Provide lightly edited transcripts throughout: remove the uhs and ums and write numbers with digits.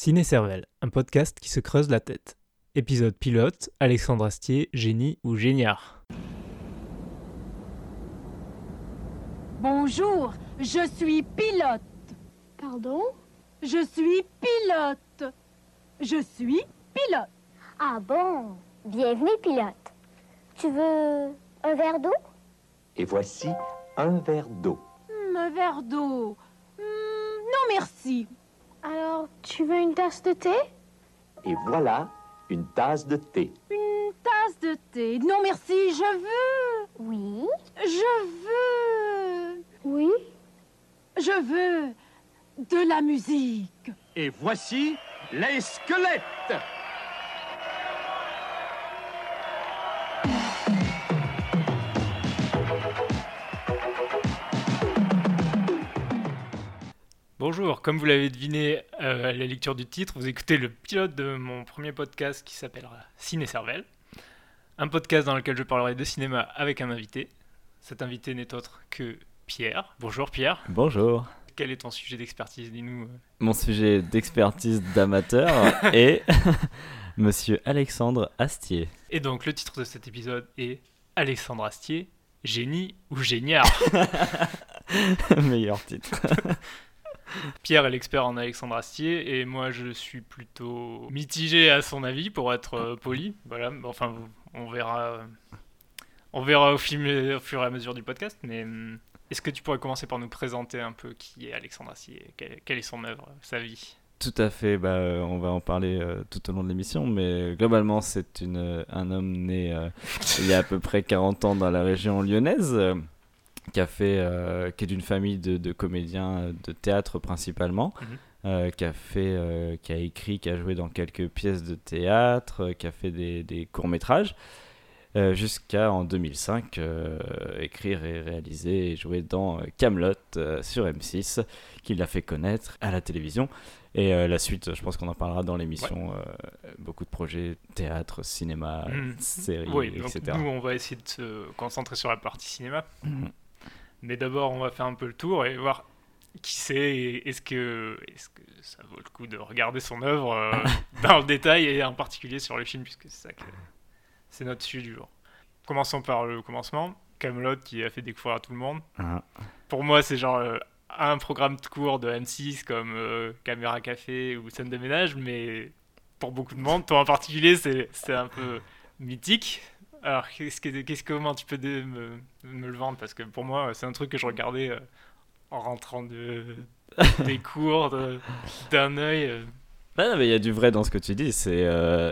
Ciné-Cervelle, un podcast qui se creuse la tête. Épisode pilote, Alexandre Astier, génie ou géniard. Bonjour, je suis pilote. Pardon? Je suis pilote. Je suis pilote. Ah bon? Bienvenue, pilote. Tu veux un verre d'eau? Et voici un verre d'eau. Un verre d'eau. Non, merci. Alors, tu veux une tasse de thé? Et voilà une tasse de thé. Une tasse de thé. Non, merci, je veux. Oui. Je veux. Oui? Je veux de la musique. Et voici les squelettes. Bonjour, comme vous l'avez deviné à la lecture du titre, vous écoutez le pilote de mon premier podcast qui s'appellera Ciné-Cervelle. Un podcast dans lequel je parlerai de cinéma avec un invité. Cet invité n'est autre que Pierre. Bonjour Pierre. Bonjour. Quel est ton sujet d'expertise, dis-nous. Mon sujet d'expertise d'amateur est Monsieur Alexandre Astier. Et donc le titre de cet épisode est Alexandre Astier, génie ou géniard. Meilleur titre. Pierre est l'expert en Alexandre Astier et moi je suis plutôt mitigé à son avis pour être poli. Voilà, enfin on verra au fur et à mesure du podcast, mais est-ce que tu pourrais commencer par nous présenter un peu qui est Alexandre Astier, quelle est son œuvre, sa vie? Tout à fait, on va en parler tout au long de l'émission, mais globalement c'est un homme né il y a à peu près 40 ans dans la région lyonnaise, qui est d'une famille de comédiens de théâtre principalement, qui a écrit, qui a joué dans quelques pièces de théâtre, qui a fait des courts-métrages, jusqu'à en 2005 écrire et réaliser et jouer dans Kaamelott sur M6, qui l'a fait connaître à la télévision. Et la suite, je pense qu'on en parlera dans l'émission. Ouais. Beaucoup de projets, théâtre, cinéma, séries, oui, donc etc. Nous, on va essayer de se concentrer sur la partie cinéma. Mais d'abord, on va faire un peu le tour et voir qui c'est et est-ce que ça vaut le coup de regarder son œuvre dans le détail et en particulier sur le film, puisque c'est notre sujet du jour. Commençons par le commencement. Kaamelott qui a fait découvrir à tout le monde. Pour moi, c'est genre un programme de cours de M6 comme Caméra Café ou Scène de ménage, mais pour beaucoup de monde, toi en particulier, c'est un peu mythique. Alors, comment tu peux me le vendre? Parce que pour moi, c'est un truc que je regardais en rentrant des cours d'un œil. Mais il y a du vrai dans ce que tu dis. C'est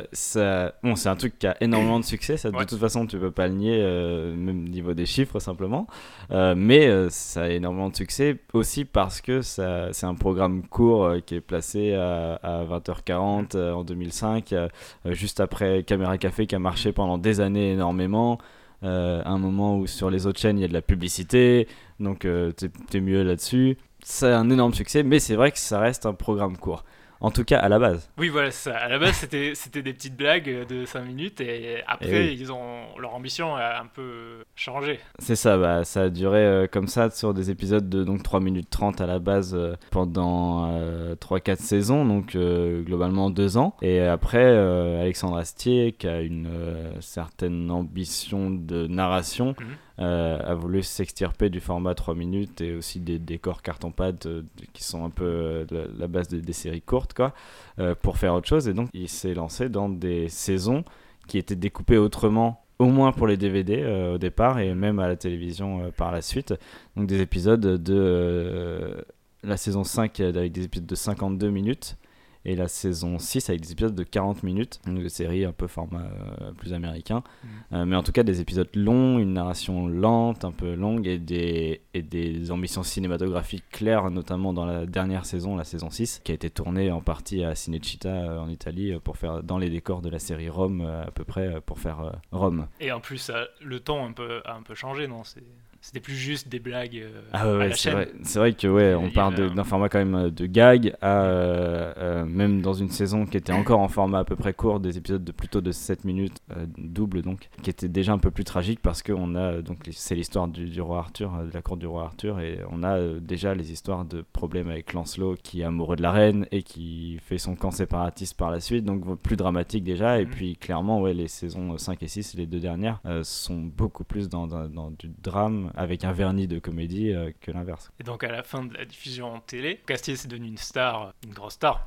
un truc qui a énormément de succès. Ça, de toute façon, tu peux pas le nier, même au niveau des chiffres simplement. Mais ça a énormément de succès aussi parce que c'est un programme court qui est placé à 20h40 en 2005, juste après Caméra Café qui a marché pendant des années énormément. Un moment où sur les autres chaînes il y a de la publicité, donc t'es mieux là-dessus. C'est un énorme succès, mais c'est vrai que ça reste un programme court. En tout cas, à la base. Oui, voilà, c'est ça. À la base, c'était des petites blagues de 5 minutes et après, leur ambition a un peu changé. C'est ça, ça a duré comme ça sur des épisodes de donc, 3 minutes 30 à la base pendant 3-4 saisons, donc globalement 2 ans. Et après, Alexandre Astier, qui a une certaine ambition de narration, a voulu s'extirper du format 3 minutes et aussi des décors carton-pâte qui sont un peu la base des séries courtes, quoi, pour faire autre chose. Et donc il s'est lancé dans des saisons qui étaient découpées autrement, au moins pour les DVD au départ et même à la télévision par la suite. Donc des épisodes de la saison 5 avec des épisodes de 52 minutes et la saison 6 avec des épisodes de 40 minutes, donc des séries un peu format plus américain, mais en tout cas des épisodes longs, une narration lente, un peu longue, et des ambitions cinématographiques claires, notamment dans la dernière saison, la saison 6, qui a été tournée en partie à Cinecittà en Italie pour faire dans les décors de la série Rome à peu près, pour faire Rome. Et en plus, le ton a un peu changé, non? c'était plus juste des blagues Ah ouais, à ouais, la c'est chaîne. vrai, c'est vrai que ouais, on Il y parle avait d'un format quand même de gag à même dans une saison qui était encore en format à peu près court, des épisodes de plutôt de 7 minutes, double donc, qui était déjà un peu plus tragique parce que on a donc c'est l'histoire du roi Arthur, de la cour du roi Arthur, et on a déjà les histoires de problèmes avec Lancelot qui est amoureux de la reine et qui fait son camp séparatiste par la suite, donc plus dramatique déjà. Et puis clairement ouais, les saisons 5 et 6, les deux dernières, sont beaucoup plus dans du drame avec un vernis de comédie que l'inverse. Et donc à la fin de la diffusion en télé, Castier c'est devenu une star, une grosse star.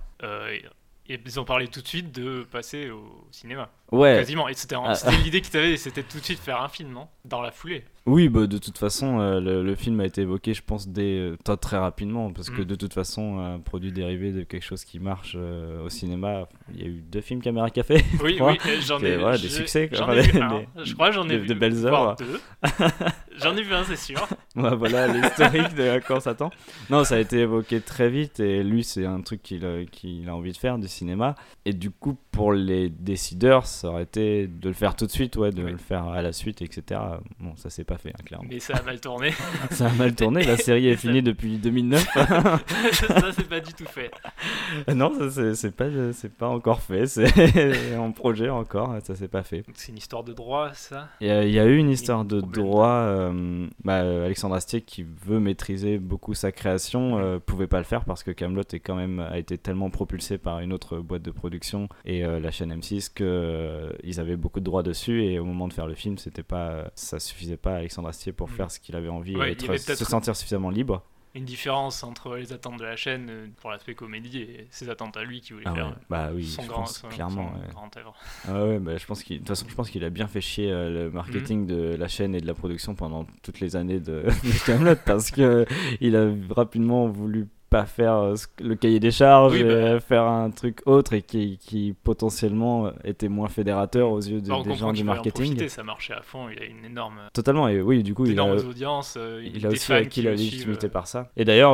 Et ils ont parlé tout de suite de passer au cinéma. Ouais. Quasiment. Et c'était l'idée qu'ils avaient, c'était tout de suite faire un film, non ? Dans la foulée. Oui, bah, de toute façon, le film a été évoqué, je pense, très rapidement, parce que de toute façon, un produit dérivé de quelque chose qui marche au cinéma, il y a eu 2 films Caméra Café. Oui, j'en ai voilà, des succès. J'en ai vu un. Je crois que j'en ai vu de belles voire œuvres. 2. J'en ai vu un, c'est sûr. Ouais, voilà l'historique de à quoi on s'attend. Non, ça a été évoqué très vite, et lui, c'est un truc qu'il a envie de faire, du cinéma. Et du coup, pour les décideurs, ça aurait été de le faire tout de suite, ouais, de le faire à la suite, etc. Bon, ça s'est pas fait, hein, clairement. Mais ça a mal tourné. Ça a mal tourné, la série est finie depuis 2009. Ça, c'est pas du tout fait. Non, ça, c'est pas encore fait, c'est en projet encore, ça s'est pas fait. Donc c'est une histoire de droit, ça ? Il y a eu une histoire de droit, Alexandre Astier qui veut maîtriser beaucoup sa création, pouvait pas le faire parce que Kaamelott a été tellement propulsé par une autre boîte de production et la chaîne M6 qu'ils avaient beaucoup de droits dessus, et au moment de faire le film, ça suffisait pas à Alexandre Astier pour faire ce qu'il avait envie, se sentir suffisamment libre. Une différence entre les attentes de la chaîne pour l'aspect comédie et ses attentes à lui qui voulait faire son grand œuvre. Ah ouais, de toute façon, je pense qu'il a bien fait chier le marketing de la chaîne et de la production pendant toutes les années de Kaamelott, parce que il a rapidement voulu pas faire le cahier des charges, faire un truc autre et qui potentiellement était moins fédérateur aux yeux des gens du marketing. Ça marchait à fond, il a une énorme totalement, et oui, du coup il a audiences, il a aussi acquis la légitimité par ça. Et d'ailleurs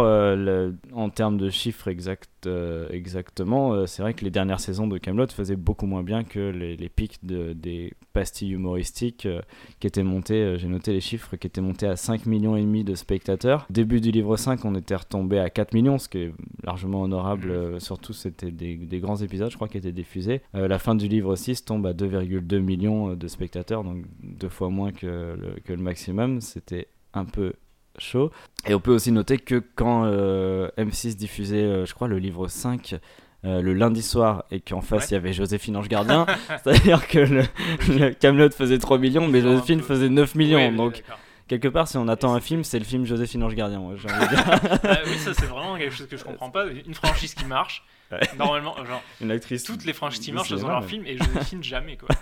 en termes de chiffres exactement, c'est vrai que les dernières saisons de Kaamelott faisaient beaucoup moins bien que les pics des pastilles humoristiques qui étaient montées, j'ai noté les chiffres, qui étaient montés à 5,5 millions de spectateurs. Début du livre 5, on était retombé à 4 millions, ce qui est largement honorable, surtout c'était des grands épisodes, je crois, qui étaient diffusés. La fin du livre 6 tombe à 2,2 millions de spectateurs, donc 2 fois moins que le maximum. C'était un peu chaud. Et on peut aussi noter que quand M6 diffusait, je crois, le livre 5 le lundi soir, et qu'en face il y avait Joséphine Ange Gardien, c'est-à-dire que le Kaamelott faisait 3 millions, mais Joséphine faisait 9 millions. Donc quelque part, si on attend un film, c'est le film Joséphine Ange Gardien, moi, j'ai envie de dire. Oui, ça c'est vraiment quelque chose que je comprends pas. Une franchise qui marche, normalement, genre, une actrice, toutes les franchises qui marchent, elles ont leur film, et Joséphine jamais, quoi.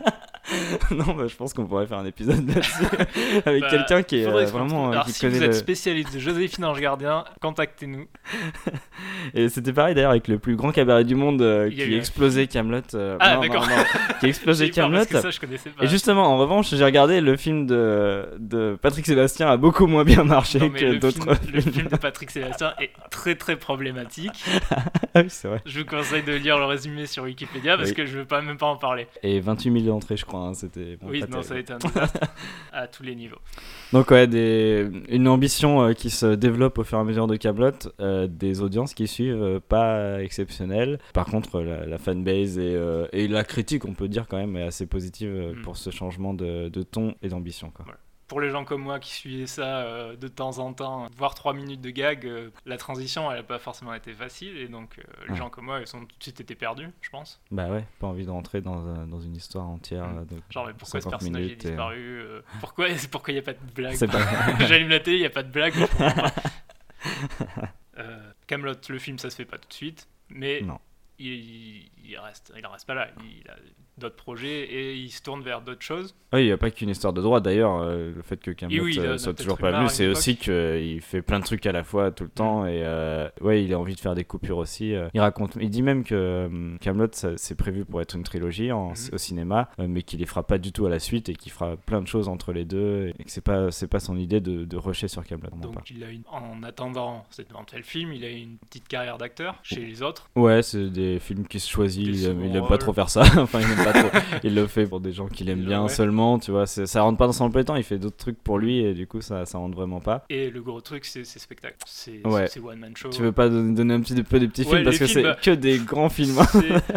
Non, je pense qu'on pourrait faire un épisode là-dessus avec quelqu'un qui est vraiment alors, qui si connaît vous êtes spécialiste de Joséphine Ange Gardien, contactez-nous. Et c'était pareil d'ailleurs avec le plus grand cabaret du monde qui explosait Kaamelott. D'accord. Qui explosait Kaamelott. Ça, je connaissais pas. Et justement, en revanche, j'ai regardé le film de Patrick Sébastien, a beaucoup moins bien marché que d'autres films. Le film de Patrick Sébastien est très très problématique. Oui, c'est vrai. Je vous conseille de lire le résumé sur Wikipédia parce que je veux même pas en parler. Et 28 000 d'entrées, je crois. C'était ça a été un désastre à tous les niveaux. Donc ouais, une ambition qui se développe au fur et à mesure de Kaamelott, des audiences qui suivent pas exceptionnelles. Par contre, la fanbase et la critique, on peut dire quand même, est assez positive pour ce changement de ton et d'ambition, quoi. Voilà. Pour les gens comme moi qui suivaient ça de temps en temps, voire 3 minutes de gag, la transition elle n'a pas forcément été facile, et donc les gens comme moi ils ont tout de suite été perdus, je pense. Bah ouais, pas envie de rentrer dans une histoire entière. Genre, mais pourquoi ce personnage est disparu Pourquoi il n'y a pas de blague J'allume la télé, il n'y a pas de blague. Kaamelott, le film ça se fait pas tout de suite, mais non. Il en reste pas là. Il a d'autres projets et il se tourne vers d'autres choses. Oui, il n'y a pas qu'une histoire de droit d'ailleurs. Le fait que Kaamelott soit toujours pas venu, c'est aussi qu'il fait plein de trucs à la fois tout le temps, et il a envie de faire des coupures aussi. Il dit même que Kaamelott c'est prévu pour être une trilogie au cinéma, mais qu'il les fera pas du tout à la suite et qu'il fera plein de choses entre les deux, et que c'est pas son idée de rusher sur Kaamelott. Donc en attendant cet éventuel film, il a une petite carrière d'acteur chez les autres. Ouais, c'est les films qu'il se choisit, Des il seconds aime pas rôles. trop faire ça. Enfin, il aime pas trop. Il le fait pour des gens qu'il aime bien Ouais. seulement, tu vois. Ça rentre pas dans son emploi du temps, il fait d'autres trucs pour lui et du coup, ça rentre vraiment pas. Et le gros truc, c'est ses spectacles. C'est Ouais. one man show. Tu veux pas donner un petit peu des petits Ouais, films parce les que films, c'est que des grands films. Hein.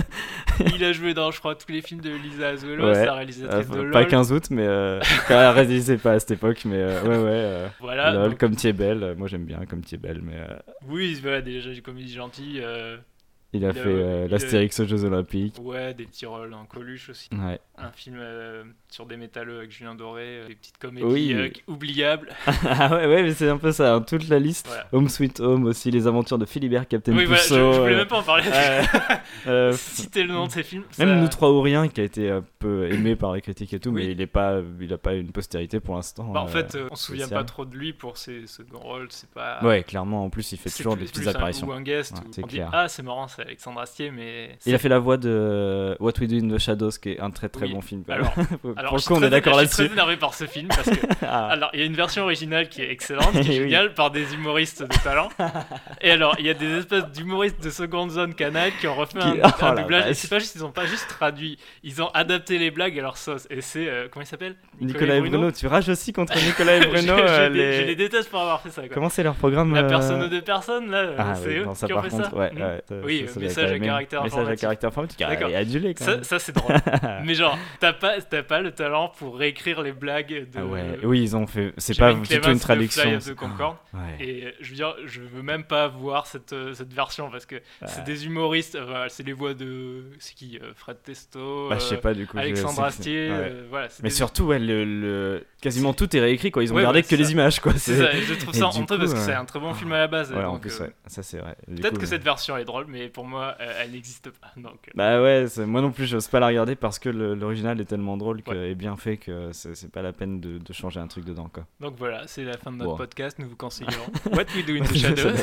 Il a joué dans, je crois, tous les films de Lisa Azuelos, Ouais. la réalisatrice de LOL. Pas 15 août, mais elle réalisait pas à cette époque, mais Voilà. LOL, donc- Comme tu es belle, moi j'aime bien Comme tu es belle, mais Oui, voilà, déjà des comédies gentilles. il a Il a- fait il l'Astérix aux Jeux Olympiques. Ouais, des petits rôles en Coluche aussi. Ouais. Un film sur des métalleux avec Julien Doré, des petites comédies Oui. oubliables. Ah ouais, mais c'est un peu ça, hein, toute la liste. Voilà. Home Sweet Home aussi, les aventures de Philibert, Captain Oui, voilà, Puceau. je voulais même pas en parler. euh, Citer le nom de ces films. Même ça- Nous trois ou rien, qui a été un peu aimé par les critiques et tout, Oui. mais il a pas une postérité pour l'instant. Bah, en fait, on se souvient spécial. pas trop de lui pour ses seconds rôles. C'est pas. Ouais, clairement, en plus, il fait c'est toujours plus- des petites plus un- apparitions. Ou un guest. Ouais, Où c'est on dit, clair. ah, c'est marrant, c'est Alexandre Astier, mais. Il a fait la voix de What We Do in the Shadows, qui est un très très Oui. bon film. quand Alors, même. alors, pour le je coup, suis on est d'accord Je suis très là-dessus. énervé par ce film parce que. Ah. Alors, il y a une version originale qui est excellente, qui est Oui. géniale, par des humoristes de talent. Et alors, il y a des espèces d'humoristes de seconde zone Canal qui ont refait Qui- un Oh la doublage. Et vache. c'est pas juste, ils ont pas juste traduit, ils ont adapté les blagues à leur sauce. Et c'est, comment il s'appelle Nicolas et Bruno, tu rages aussi contre Nicolas et je, Bruno. je les déteste pour avoir fait ça. Quoi. Comment c'est leur programme La personne aux deux personnes, là, Ah c'est oui, eux non, ça qui ont par fait contre, ça. ouais, Mm. ouais, Oui, ça doit message être à aimé. caractère Message à informatique. caractère informatique, D'accord. et adulé quand même. Ça c'est drôle. Mais genre, t'as pas le talent pour réécrire les blagues de. Ah ouais, oui, ils ont fait. C'est Jimmy pas du tout Clemens une de traduction. Fly of the Concorde. Ouais. Et je veux dire, je veux même pas voir cette version parce que c'est des humoristes, c'est les voix de. C'est qui Fred Testo, Bah, je sais pas du coup. Alexandre je sais que Astier, ouais. voilà. c'est Mais des- surtout, ouais, quasiment tout est réécrit quoi. Ils ont Ouais, gardé ouais, que c'est les ça. images quoi. C'est ça, et je trouve et ça du honteux coup, parce que c'est un très bon film à la base. Ouais, en donc, plus, ouais, ça c'est vrai. Du peut-être coup, que cette version est drôle, mais pour moi, elle n'existe pas. Donc, Bah ouais, moi non plus, j'ose pas la regarder parce que l'original est tellement drôle Ouais. et bien fait que c'est pas la peine de changer un truc dedans quoi. donc voilà, c'est la fin de notre Bon. podcast. Nous vous conseillons What We Do in the Shadows.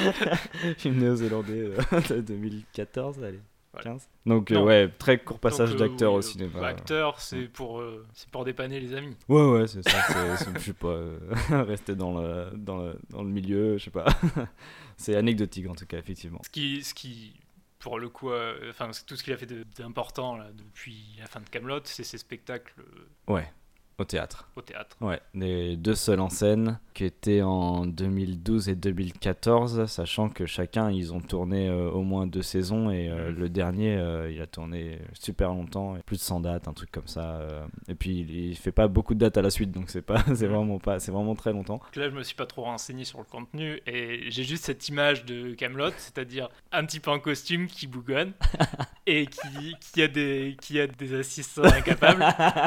Film néo-zélandais de 2014, allez. Voilà. 15. Donc Non. ouais, très court passage Donc, d'acteur oui, au cinéma. Acteur, c'est pour dépanner les amis. Ouais, c'est ça. Je sais pas, rester dans le milieu, je sais pas. C'est anecdotique en tout cas, effectivement. Ce qui pour le coup, enfin, tout ce qu'il a fait d'important là, depuis la fin de Kaamelott, c'est ses spectacles Ouais, au théâtre. au théâtre. Ouais, les deux seuls en scène qui étaient en 2012 et 2014, sachant que chacun ils ont tourné au moins 2 saisons et le dernier il a tourné super longtemps, plus de 100 dates, un truc comme ça. Et puis il fait pas beaucoup de dates à la suite, donc c'est vraiment très longtemps. Donc là, je me suis pas trop renseigné sur le contenu et j'ai juste cette image de Kaamelott, c'est-à-dire un type en costume qui bougonne et qui a des assistants incapables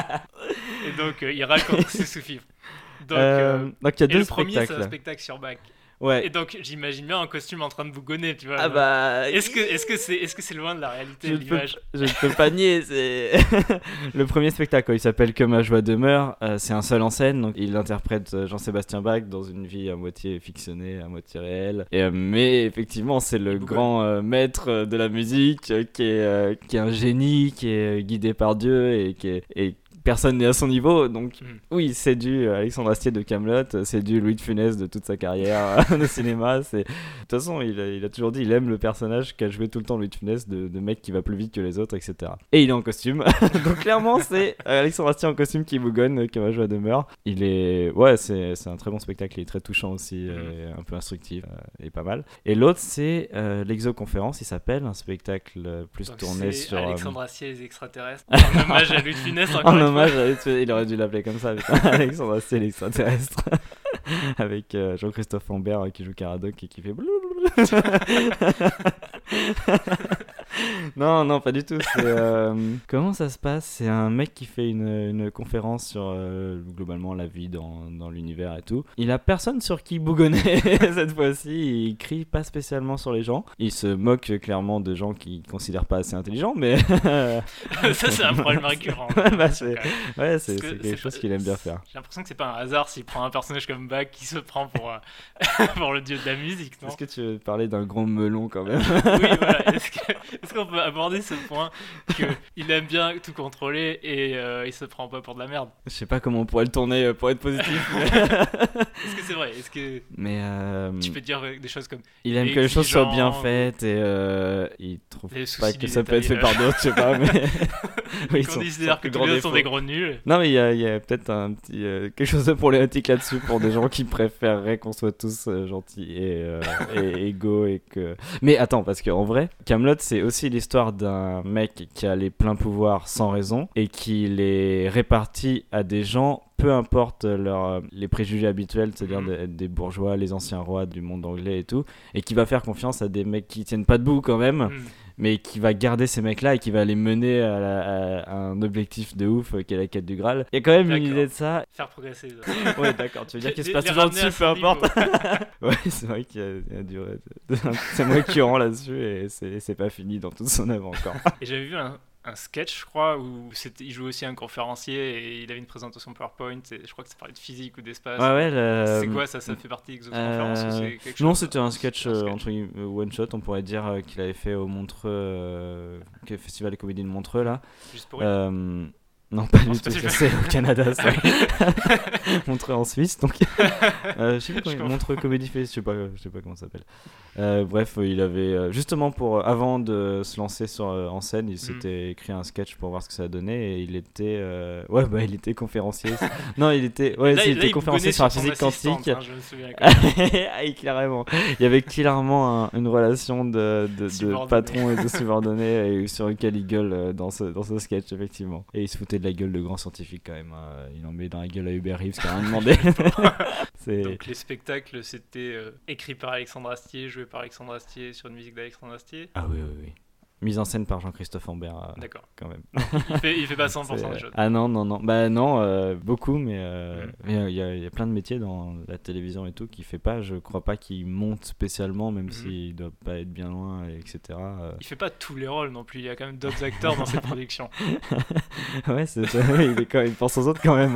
et donc il raconte ses sous-fifres. Donc il y a et deux le premier, c'est un spectacles. spectacle sur bac. Ouais. Et donc j'imagine bien en costume en train de bougonner, tu vois. Ah bah. Est-ce que c'est loin de la réalité Je de ne peux, l'image? je ne peux pas nier, c'est le premier spectacle, il s'appelle Que ma joie demeure, c'est un seul en scène, donc il interprète Jean-Sébastien Bach dans une vie à moitié fictionnée, à moitié réelle, mais effectivement c'est le grand maître de la musique qui est un génie, qui est guidé par Dieu et personne n'est à son niveau, donc oui, c'est du Alexandre Astier de Kaamelott, c'est du Louis de Funès de toute sa carrière de cinéma. De toute façon, il a toujours dit il aime le personnage qu'a joué tout le temps Louis de Funès, de mec qui va plus vite que les autres, etc. Et il est en costume, donc clairement c'est Alexandre Astier en costume qui bougonne, qui va jouer à demeure. C'est un très bon spectacle, il est très touchant aussi, un peu instructif et pas mal. Et l'autre c'est l'Exoconférence, il s'appelle, un spectacle plus Donc tourné c'est sur Alexandre Astier et les extraterrestres, en hommage à Louis de Funès encore une fois. Il aurait dû l'appeler comme ça, putain. Alexandre Astier l'extraterrestre. Avec Jean-Christophe Lambert qui joue Caradoc et qui fait non, pas du tout. Comment ça se passe? C'est un mec qui fait une conférence sur globalement la vie dans l'univers et tout. Il a personne sur qui bougonner cette fois-ci. Il crie pas spécialement sur les gens. Il se moque clairement de gens qu'il considère pas assez intelligents, mais Ça, c'est un problème récurrent. c'est quelque chose qu'il aime bien faire. J'ai l'impression que c'est pas un hasard s'il prend un personnage comme Bach qui se prend pour, pour le dieu de la musique, non? Est-ce que tu veux parler d'un gros melon quand même? Oui, voilà. Est-ce qu'on qu'on peut aborder ce point qu'il aime bien tout contrôler et il se prend pas pour de la merde? Je sais pas comment on pourrait le tourner pour être positif. Est-ce que c'est vrai? Est-ce que Mais tu peux dire des choses comme il aime que les choses soient bien exigeant, faites et il trouve les pas soucis que du ça peut être fait détail, par d'autres, je sais pas, mais oui, qu'on considère que tous les autres sont des gros nuls? Non, mais il y a peut-être un petit quelque chose de problématique là-dessus pour des gens qui préféreraient qu'on soit tous gentils et égaux et que. Mais attends, parce qu'en vrai, Kaamelott, c'est aussi l'histoire d'un mec qui a les pleins pouvoirs sans raison et qui les répartit à des gens. Peu importe les préjugés habituels, c'est-à-dire des bourgeois, les anciens rois du monde anglais et tout, et qui va faire confiance à des mecs qui tiennent pas debout quand même, mais qui va garder ces mecs-là et qui va les mener à un objectif de ouf qui est la quête du Graal. Il y a quand même une idée de ça. Faire progresser. Ouais, d'accord, tu veux dire qu'il se passe Les toujours ramener à dessus, peu son niveau. importe. Ouais, c'est vrai qu'il y a du c'est récurrent là-dessus et c'est pas fini dans toute son œuvre encore. Et j'avais vu un sketch, je crois, où il jouait aussi un conférencier et il avait une présentation PowerPoint. Et je crois que ça parlait de physique ou d'espace. Ouais, C'est quoi ça fait partie de conférence ou c'est quelque chose? Non, c'était un sketch entre guillemets, one shot, on pourrait dire qu'il avait fait au Montreux, le festival de comédie de Montreux là. Juste pour rire. Non, pas Non, du c'est pas tout, celui-là. c'est au Canada, ça. Montreux en Suisse, donc. Je sais pas comment Montreux Comédie Fest, je sais pas comment ça s'appelle. Bref, il avait justement avant de se lancer en scène, il s'était écrit un sketch pour voir ce que ça donnait et il était il était conférencier. Non, il était il conférencier sur la physique son assistante, quantique. je me souviens quand même. Ah, clairement. Il y avait clairement une relation de Subordonné. patron et de subordonné et sur lequel il gueule dans ce sketch effectivement. Et il se foutait de la gueule de grand scientifique quand même. Il en met dans la gueule à Hubert Reeves qui a rien demandé. Donc les spectacles, c'était écrit par Alexandre Astier, joué par Alexandre Astier sur une musique d'Alexandre Astier. Ah oui. Mise en scène par Jean-Christophe Ambert. D'accord. Quand même. Il fait pas 100% des choses. Ah non. Bah non, beaucoup, mais il y a plein de métiers dans la télévision et tout qu'il fait pas. Je crois pas qu'il monte spécialement, même s'il doit pas être bien loin, etc. Il fait pas tous les rôles non plus. Il y a quand même d'autres acteurs dans cette production. Ouais, il pense aux autres quand même.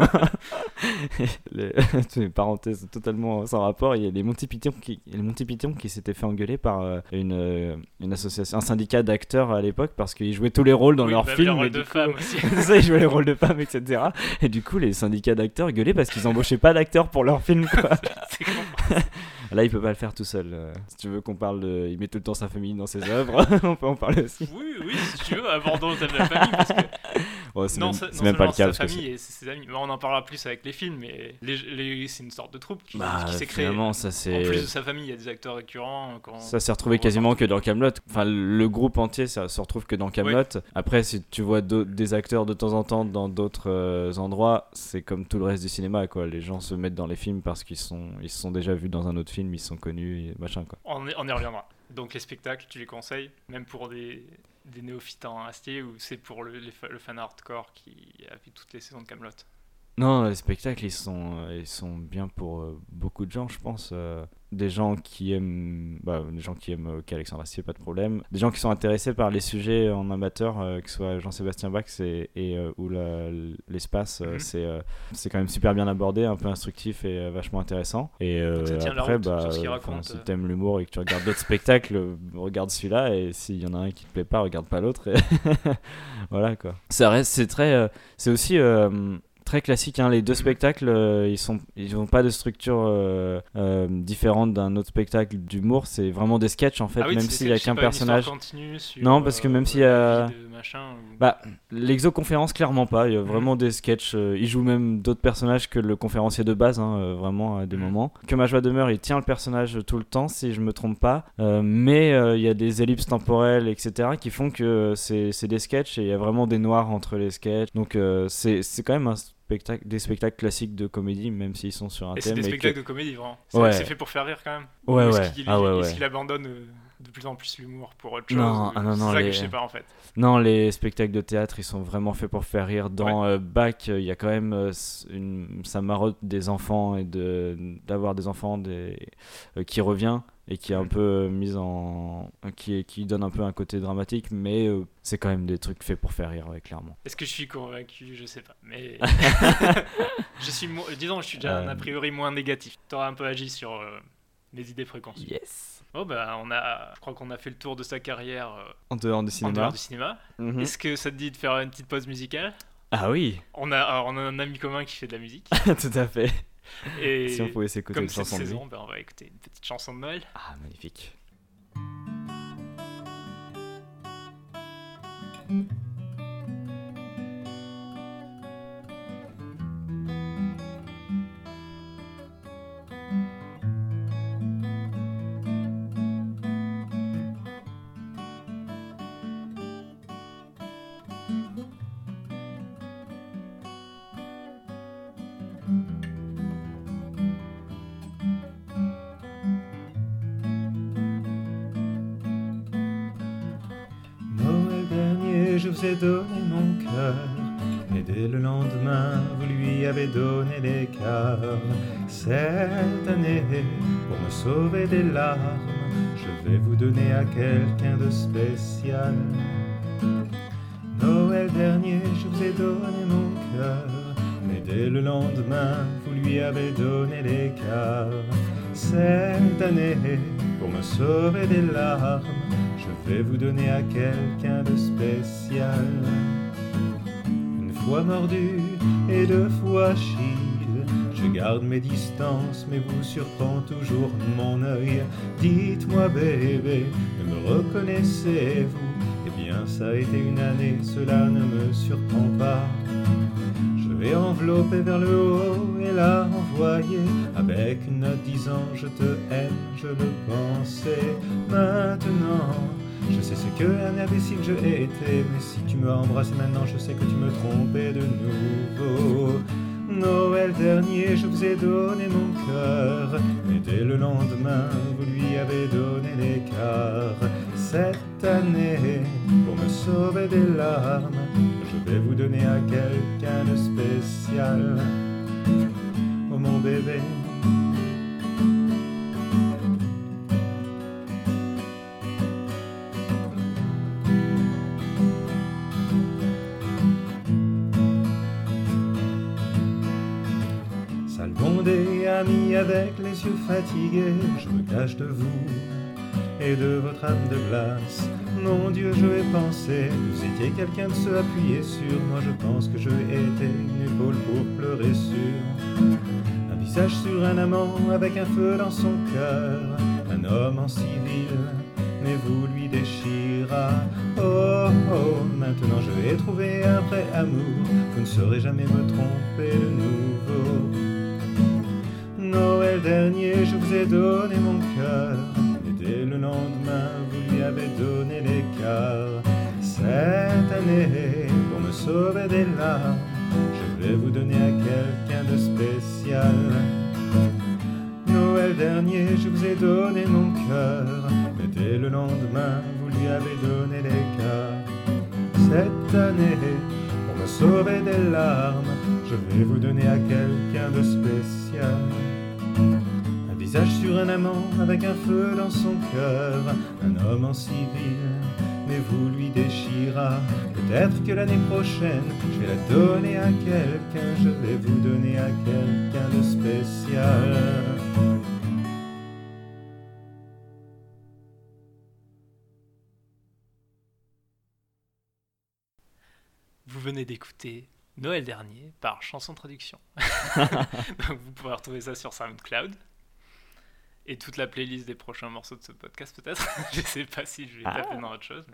Les parenthèses totalement sans rapport. Il y a les Monty Python qui s'étaient fait engueuler par une association, un syndicat d'acteurs à l'époque parce qu'ils jouaient tous les rôles dans leurs films. Les rôles de femmes aussi. Ça, ils jouaient les rôles de femmes, etc. Et du coup, les syndicats d'acteurs gueulaient parce qu'ils embauchaient pas d'acteurs pour leurs films, quoi. C'est con. Là, il peut pas le faire tout seul. Si tu veux qu'on parle il met tout le temps sa famille dans ses œuvres, on peut en parler aussi. Oui, si tu veux, abordons le thème de la famille parce que c'est non même pas le cas. Sa famille et ses amis. Mais on en parlera plus avec les films. Mais c'est une sorte de troupe qui s'est créée. Finalement, ça c'est. En plus de sa famille, il y a des acteurs récurrents. Ça s'est retrouvé quasiment que dans Kaamelott. Enfin, le groupe entier, ça se retrouve que dans Kaamelott. Après, si tu vois des acteurs de temps en temps dans d'autres endroits, c'est comme tout le reste du cinéma, quoi. Les gens se mettent dans les films parce qu'ils se sont déjà vus dans un autre film, ils sont connus, et machin, quoi. On y reviendra. Donc les spectacles, tu les conseilles, même pour des néophytes en Astier ou c'est pour le fan hardcore qui a vu toutes les saisons de Kaamelott? Non, les spectacles, ils sont bien pour beaucoup de gens, je pense. Des gens qui aiment Alexandre Astier, pas de problème. Des gens qui sont intéressés par les sujets en amateur, que ce soit Jean-Sébastien Bach ou l'espace, c'est quand même super bien abordé, un peu instructif et vachement intéressant. Et ça tient après, la route sur ce qu'il raconte. Si t'aimes l'humour et que tu regardes d'autres spectacles, regarde celui-là, et s'il y en a un qui te plaît pas, regarde pas l'autre. Et voilà, quoi. C'est aussi très classique, hein. Les deux spectacles, ils ont pas de structure différente d'un autre spectacle d'humour. C'est vraiment des sketchs en fait, même s'il y a qu'un personnage. Non, parce que même s'il y a l'exoconférence, clairement pas. Il y a vraiment des sketchs. Il joue même d'autres personnages que le conférencier de base, hein, vraiment à des moments. Que ma joie demeure, il tient le personnage tout le temps, si je me trompe pas. Mais il y a des ellipses temporelles, etc., qui font que c'est des sketchs et il y a vraiment des noirs entre les sketchs. Donc c'est quand même des spectacles classiques de comédie, même s'ils sont sur un thème. C'est des spectacles de comédie, vraiment. C'est fait pour faire rire quand même. Ouais. Est-ce qu'il abandonne de plus en plus l'humour pour autre chose? Non, c'est ça que je sais pas en fait. Non, les spectacles de théâtre, ils sont vraiment faits pour faire rire. Dans Bach, il y a quand même sa marotte des enfants et d'avoir des enfants qui revient et qui est un peu mise qui donne un peu un côté dramatique, mais c'est quand même des trucs faits pour faire rire, clairement. Est-ce que je suis convaincu? Je sais pas, mais je suis déjà a priori moins négatif. T'auras un peu agi sur mes idées préconçues. Yes. Oh bah je crois qu'on a fait le tour de sa carrière En dehors du en cinéma. dehors du cinéma. Mhm. Est-ce que ça te dit de faire une petite pause musicale? Ah oui, On a un ami commun qui fait de la musique. tout à fait. Et Si on pouvait s'écouter comme une cette chanson de lui. saison, on va écouter une petite chanson de Noël. Ah, magnifique. Noël dernier, je vous ai donné mon cœur, et dès le lendemain, vous lui avez donné l'écart. Cette année, pour me sauver des larmes, je vais vous donner à quelqu'un de spécial. Noël dernier, je vous ai donné mon cœur, mais dès le lendemain, vous lui avez donné l'écart. Cette année, pour me sauver des larmes, je vais vous donner à quelqu'un de spécial. Une fois mordu et 2 fois chide, je garde mes distances, mais vous surprend toujours mon œil. Dites-moi bébé, ne me reconnaissez-vous? Eh bien ça a été une année, cela ne me surprend pas. Je vais envelopper vers le haut et la renvoyer avec une note disant je te aime, je le pensais. Maintenant, je sais ce qu'un imbécile je ai été, mais si tu me embrasses maintenant, je sais que tu me trompais de nouveau. Noël dernier, je vous ai donné mon cœur, mais dès le lendemain, vous lui avez donné l'écart. Cette année, pour me sauver des larmes, je vais vous donner à quelqu'un de spécial. Oh mon bébé, sale bondé, ami avec les yeux fatigués, je me cache de vous et de votre âme de glace. Mon Dieu, je vais penser, vous étiez quelqu'un de se appuyer sur. Moi je pense que je étais une épaule pour pleurer sur. Un visage sur un amant avec un feu dans son cœur. Un homme en civil, mais vous lui déchira. Oh oh, maintenant je vais trouver un vrai amour. Vous ne saurez jamais me tromper de nouveau. Noël dernier, je vous ai donné mon cœur, et dès le lendemain, vous lui avez donné l'écart. Cette année, pour me sauver des larmes, je vais vous donner à quelqu'un de spécial. Noël dernier, je vous ai donné mon cœur, mais dès le lendemain, vous lui avez donné l'écart. Cette année, pour me sauver des larmes, je vais vous donner à quelqu'un de spécial. Un visage sur un amant avec un feu dans son cœur. Un homme en civil, mais vous lui déchira. Peut-être que l'année prochaine, je vais la donner à quelqu'un. Je vais vous donner à quelqu'un de spécial. Vous venez d'écouter Noël dernier par Chanson Traduction. Donc vous pourrez retrouver ça sur SoundCloud. Et toute la playlist des prochains morceaux de ce podcast peut-être. Je sais pas si je vais taper dans autre chose.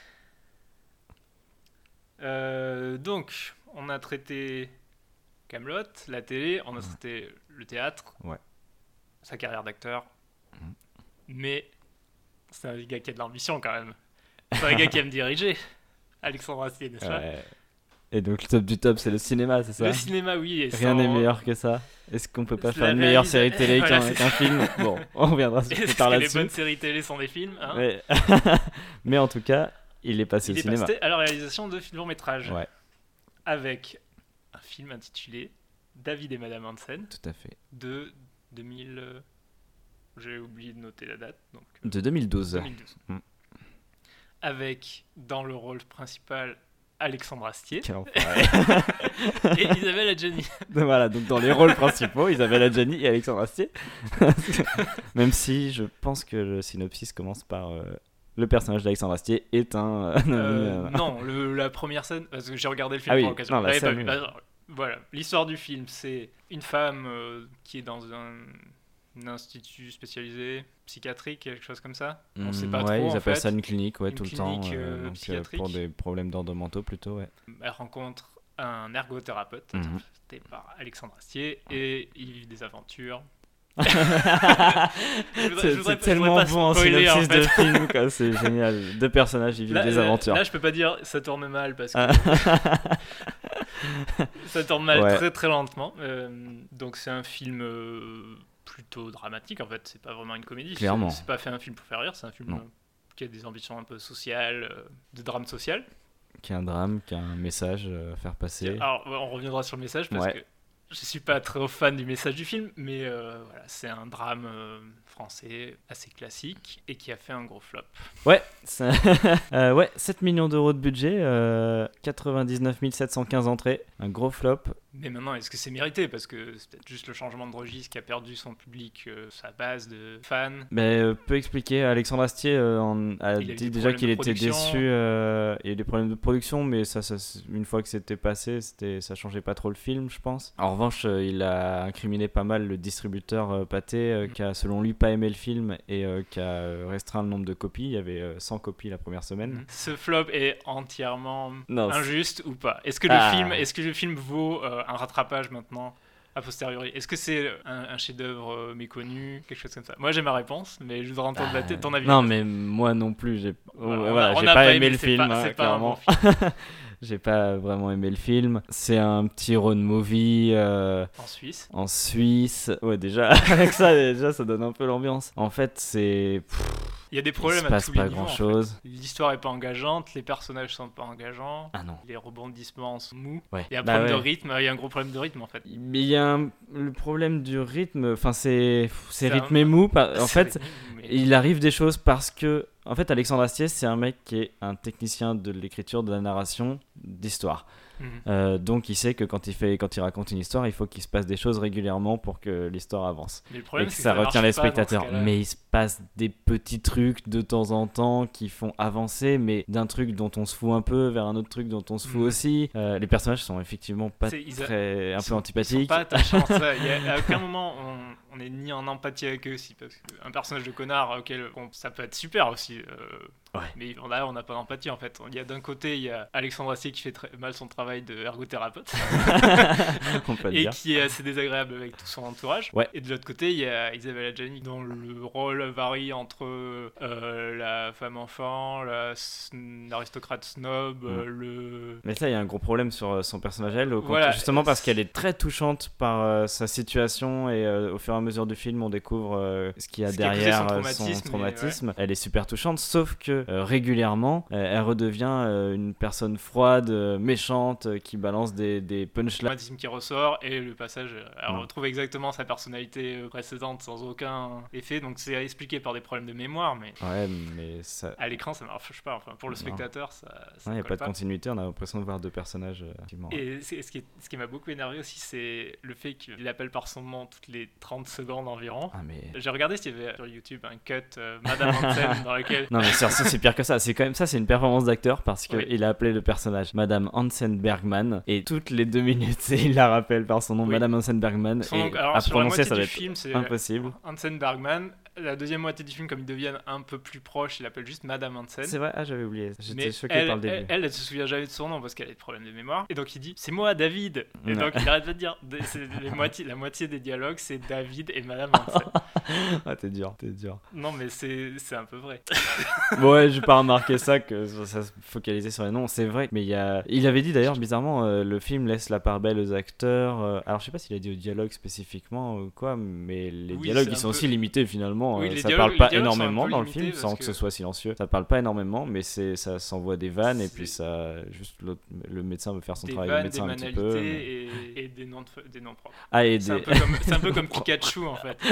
Mais... donc, on a traité Kaamelott, la télé, on a traité le théâtre, sa carrière d'acteur. Mais c'est un gars qui a de l'ambition quand même. C'est un gars qui aime diriger. Alexandre Astier, n'est-ce pas? Et donc le top du top, c'est le cinéma, c'est ça? Le cinéma, oui. Et rien n'est meilleur que ça. Est-ce qu'on peut pas C'est faire la une meilleure réalisa- série télé Voilà, qu'un c'est film? Bon, on reviendra plus Est-ce tard que les là-dessus. bonnes séries télé sont des films, hein? Mais... mais en tout cas, il est passé Il au est cinéma. passé à la réalisation de longs-métrages. Ouais, Avec un film intitulé David et Madame Hansen tout à fait. de 2000... j'ai oublié de noter la date. Donc, De 2012. 2012. Mm. Avec, dans le rôle principal, Alexandre Astier Quel enfoiré. et Isabelle Adjani. Voilà, donc dans les rôles principaux, Isabelle Adjani et Alexandre Astier. Même si je pense que le synopsis commence par le personnage d'Alexandre Astier est un. Non, la première scène, parce que j'ai regardé le film Ah oui, pour l'occasion. non, la Je l'avais scène, pas vu. oui. Alors, voilà, l'histoire du film, c'est une femme qui est dans un institut spécialisé psychiatrique, quelque chose comme ça. On sait pas ouais, trop. ils en appellent fait. ça une clinique, ouais, Une tout le temps. clinique, Donc, psychiatrique. pour des problèmes d'ordre mentaux, plutôt, ouais. Elle rencontre un ergothérapeute interprété par Alexandre Astier et ils vivent des aventures. C'est tellement bon en spoiler, synopsis en fait. de film, quoi. C'est génial. Deux personnages, ils vivent des aventures. Là, je peux pas dire ça tourne mal parce que ça tourne mal Ouais. très très lentement. Donc c'est un film plutôt dramatique en fait. C'est pas vraiment une comédie. Clairement. C'est pas fait un film pour faire rire. C'est un film Non. qui a des ambitions un peu sociales, de drame social. Qui a un drame, qui a un message à faire passer. Alors on reviendra sur le message parce Ouais. que je suis pas très fan du message du film, mais voilà, c'est un drame français assez classique et qui a fait un gros flop. Ouais, ouais, 7 millions d'euros de budget, 99 715 entrées, un gros flop. Mais maintenant, est-ce que c'est mérité? Parce que c'est peut-être juste le changement de registre qui a perdu son public, sa base de fans. Mais peut expliquer, Alexandre Astier a Il a eu dit des déjà problèmes qu'il de était production. déçu, il y a eu des problèmes de production, mais ça une fois que c'était passé, ça changeait pas trop le film, je pense. En revanche, il a incriminé pas mal le distributeur Pathé, qui a selon lui pas aimé le film et qui a restreint le nombre de copies. Il y avait 100 copies la première semaine. Ce flop est entièrement Non, injuste ou pas? Est-ce que le film vaut un rattrapage maintenant a posteriori? Est-ce que c'est un chef-d'œuvre méconnu, quelque chose comme ça? Moi j'ai ma réponse, mais je voudrais entendre ton avis. Non, mais moi non plus, j'ai Voilà, on j'ai n'a pas aimé le c'est film, pas- hein, c'est pas un bon clairement. film. J'ai pas vraiment aimé le film. C'est un petit road movie En Suisse. en Suisse. Ouais, déjà, avec ça, déjà, ça donne un peu l'ambiance. En fait, c'est. Il y a des Il problèmes se à passe tous les pas niveaux. grand en fait. chose. L'histoire est pas engageante, les personnages sont pas engageants. Ah non. Les rebondissements sont mous. Ouais. Il y a un Bah problème ouais. de rythme, il y a un gros problème de rythme en fait. Mais il y a le problème du rythme. Enfin, c'est C'est rythmé mou. En C'est fait, mais- il arrive des choses parce que. En fait, Alexandre Astier, c'est un mec qui est un technicien de l'écriture, de la narration, d'histoire. Donc il sait que quand il raconte une histoire, il faut qu'il se passe des choses régulièrement pour que l'histoire avance. Mais le Et problème, que c'est ça retient les marche pas dans ce spectateurs. cas-là. Mais il se passe des petits trucs de temps en temps qui font avancer, mais d'un truc dont on se fout un peu vers un autre truc dont on se fout aussi. Les personnages sont effectivement pas un peu Ils sont antipathiques. pas attachants, ça. À aucun moment on est ni en empathie avec eux aussi, parce qu'un personnage de connard auquel ça peut être super aussi. Ouais. Mais là on n'a pas d'empathie en fait. Il y a d'un côté il y a Alexandre Astier qui fait très mal son travail de ergothérapeute On peut le et dire. qui est assez désagréable avec tout son entourage. Ouais. Et de l'autre côté il y a Isabelle Adjani dont le rôle varie entre la femme enfant, l'aristocrate snob, Mais ça, il y a un gros problème sur son personnage, elle, Voilà. justement parce qu'elle est très touchante par sa situation et au fur et à mesure du film, on découvre ce qu'il y a Ce qui a causé derrière son son traumatisme. Elle est super touchante, sauf que régulièrement, elle redevient une personne froide, méchante, qui balance des punchlines. traumatisme qui ressort et le passage elle Mm. retrouve exactement sa personnalité précédente sans aucun effet, donc c'est expliqué par des problèmes de mémoire, mais Ouais, mais ça. à l'écran ça marche pas, enfin pour le Non. spectateur ça Il n'y a colle pas de continuité, on a l'impression de voir deux personnages. Effectivement. Et ce qui m'a beaucoup énervé aussi, c'est le fait qu'il appelle par son nom toutes les 30 secondes environ. Ah, mais. J'ai regardé s'il y avait sur YouTube un cut Madame Hansen dans lequel Non, mais ça, c'est pire que ça. C'est quand même ça, c'est une performance d'acteur parce qu'il Oui. a appelé le personnage Madame Hansen Bergman et toutes les 2 minutes, il la rappelle par son nom, Oui. Madame Hansen Bergman. Son Et nom- alors, à sur la prononcer, moitié ça va du être film, c'est impossible. Hansen Bergman. La deuxième moitié du film, comme ils deviennent un peu plus proches, il appelle juste Madame Hansen. C'est vrai, j'avais oublié. J'étais Mais choqué elle, par le début. elle se souvient jamais de son nom parce qu'elle a des problèmes de mémoire. Et donc il dit c'est moi David. Et Ouais. donc il arrête pas de dire. La moitié des dialogues c'est David et Madame Hansen. Ah, t'es dur. Non mais c'est un peu vrai. Bon, ouais, j'ai pas remarqué ça, que ça se focalisait sur les noms. C'est vrai, mais il avait dit d'ailleurs, bizarrement, le film laisse la part belle aux acteurs. Alors, je sais pas s'il a dit au dialogue spécifiquement ou quoi, mais les Oui, dialogues, c'est ils un sont peu- aussi limités finalement. effectivement, Oui, les ça dialogues- parle pas les dialogues sont un énormément peu dans le limités film, parce sans que ce soit silencieux. Ça parle pas énormément, mais ça s'envoie des vannes, et puis ça, juste le médecin veut faire son des travail de vannes, médecin des un petit peu. banalités et des noms propres. Ah, et C'est un des... c'est un peu comme Pikachu en fait.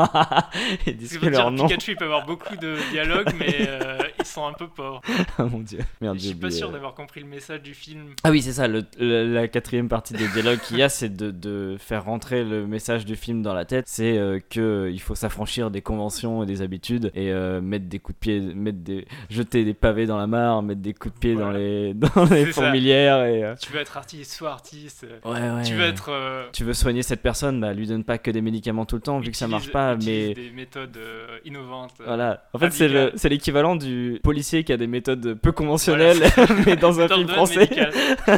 Ils disent Ce que veut dire, leur nom. Pikachu il peut avoir beaucoup de dialogues, mais ils sont un peu pauvres. Ah mon dieu. Merde, Je j'ai suis pas oublié. sûr d'avoir compris le message du film. Ah oui, c'est ça, la quatrième partie des dialogues qu'il y a, c'est de faire rentrer le message du film dans la tête. C'est qu'il faut s'affranchir des conventions et des habitudes, et mettre des coups de pied, jeter des pavés dans la mare, mettre des coups de pied Voilà. dans les C'est ça. fourmilières. Et, Tu veux être artiste, sois artiste. ouais. Tu veux être. Tu veux soigner cette personne, bah lui donne pas que des médicaments tout le temps, vu que ça marche pas, mais... des méthodes innovantes. Voilà. En fait, radicales. c'est l'équivalent du policier qui a des méthodes peu conventionnelles, mais dans un Dans le film domaine français. médical.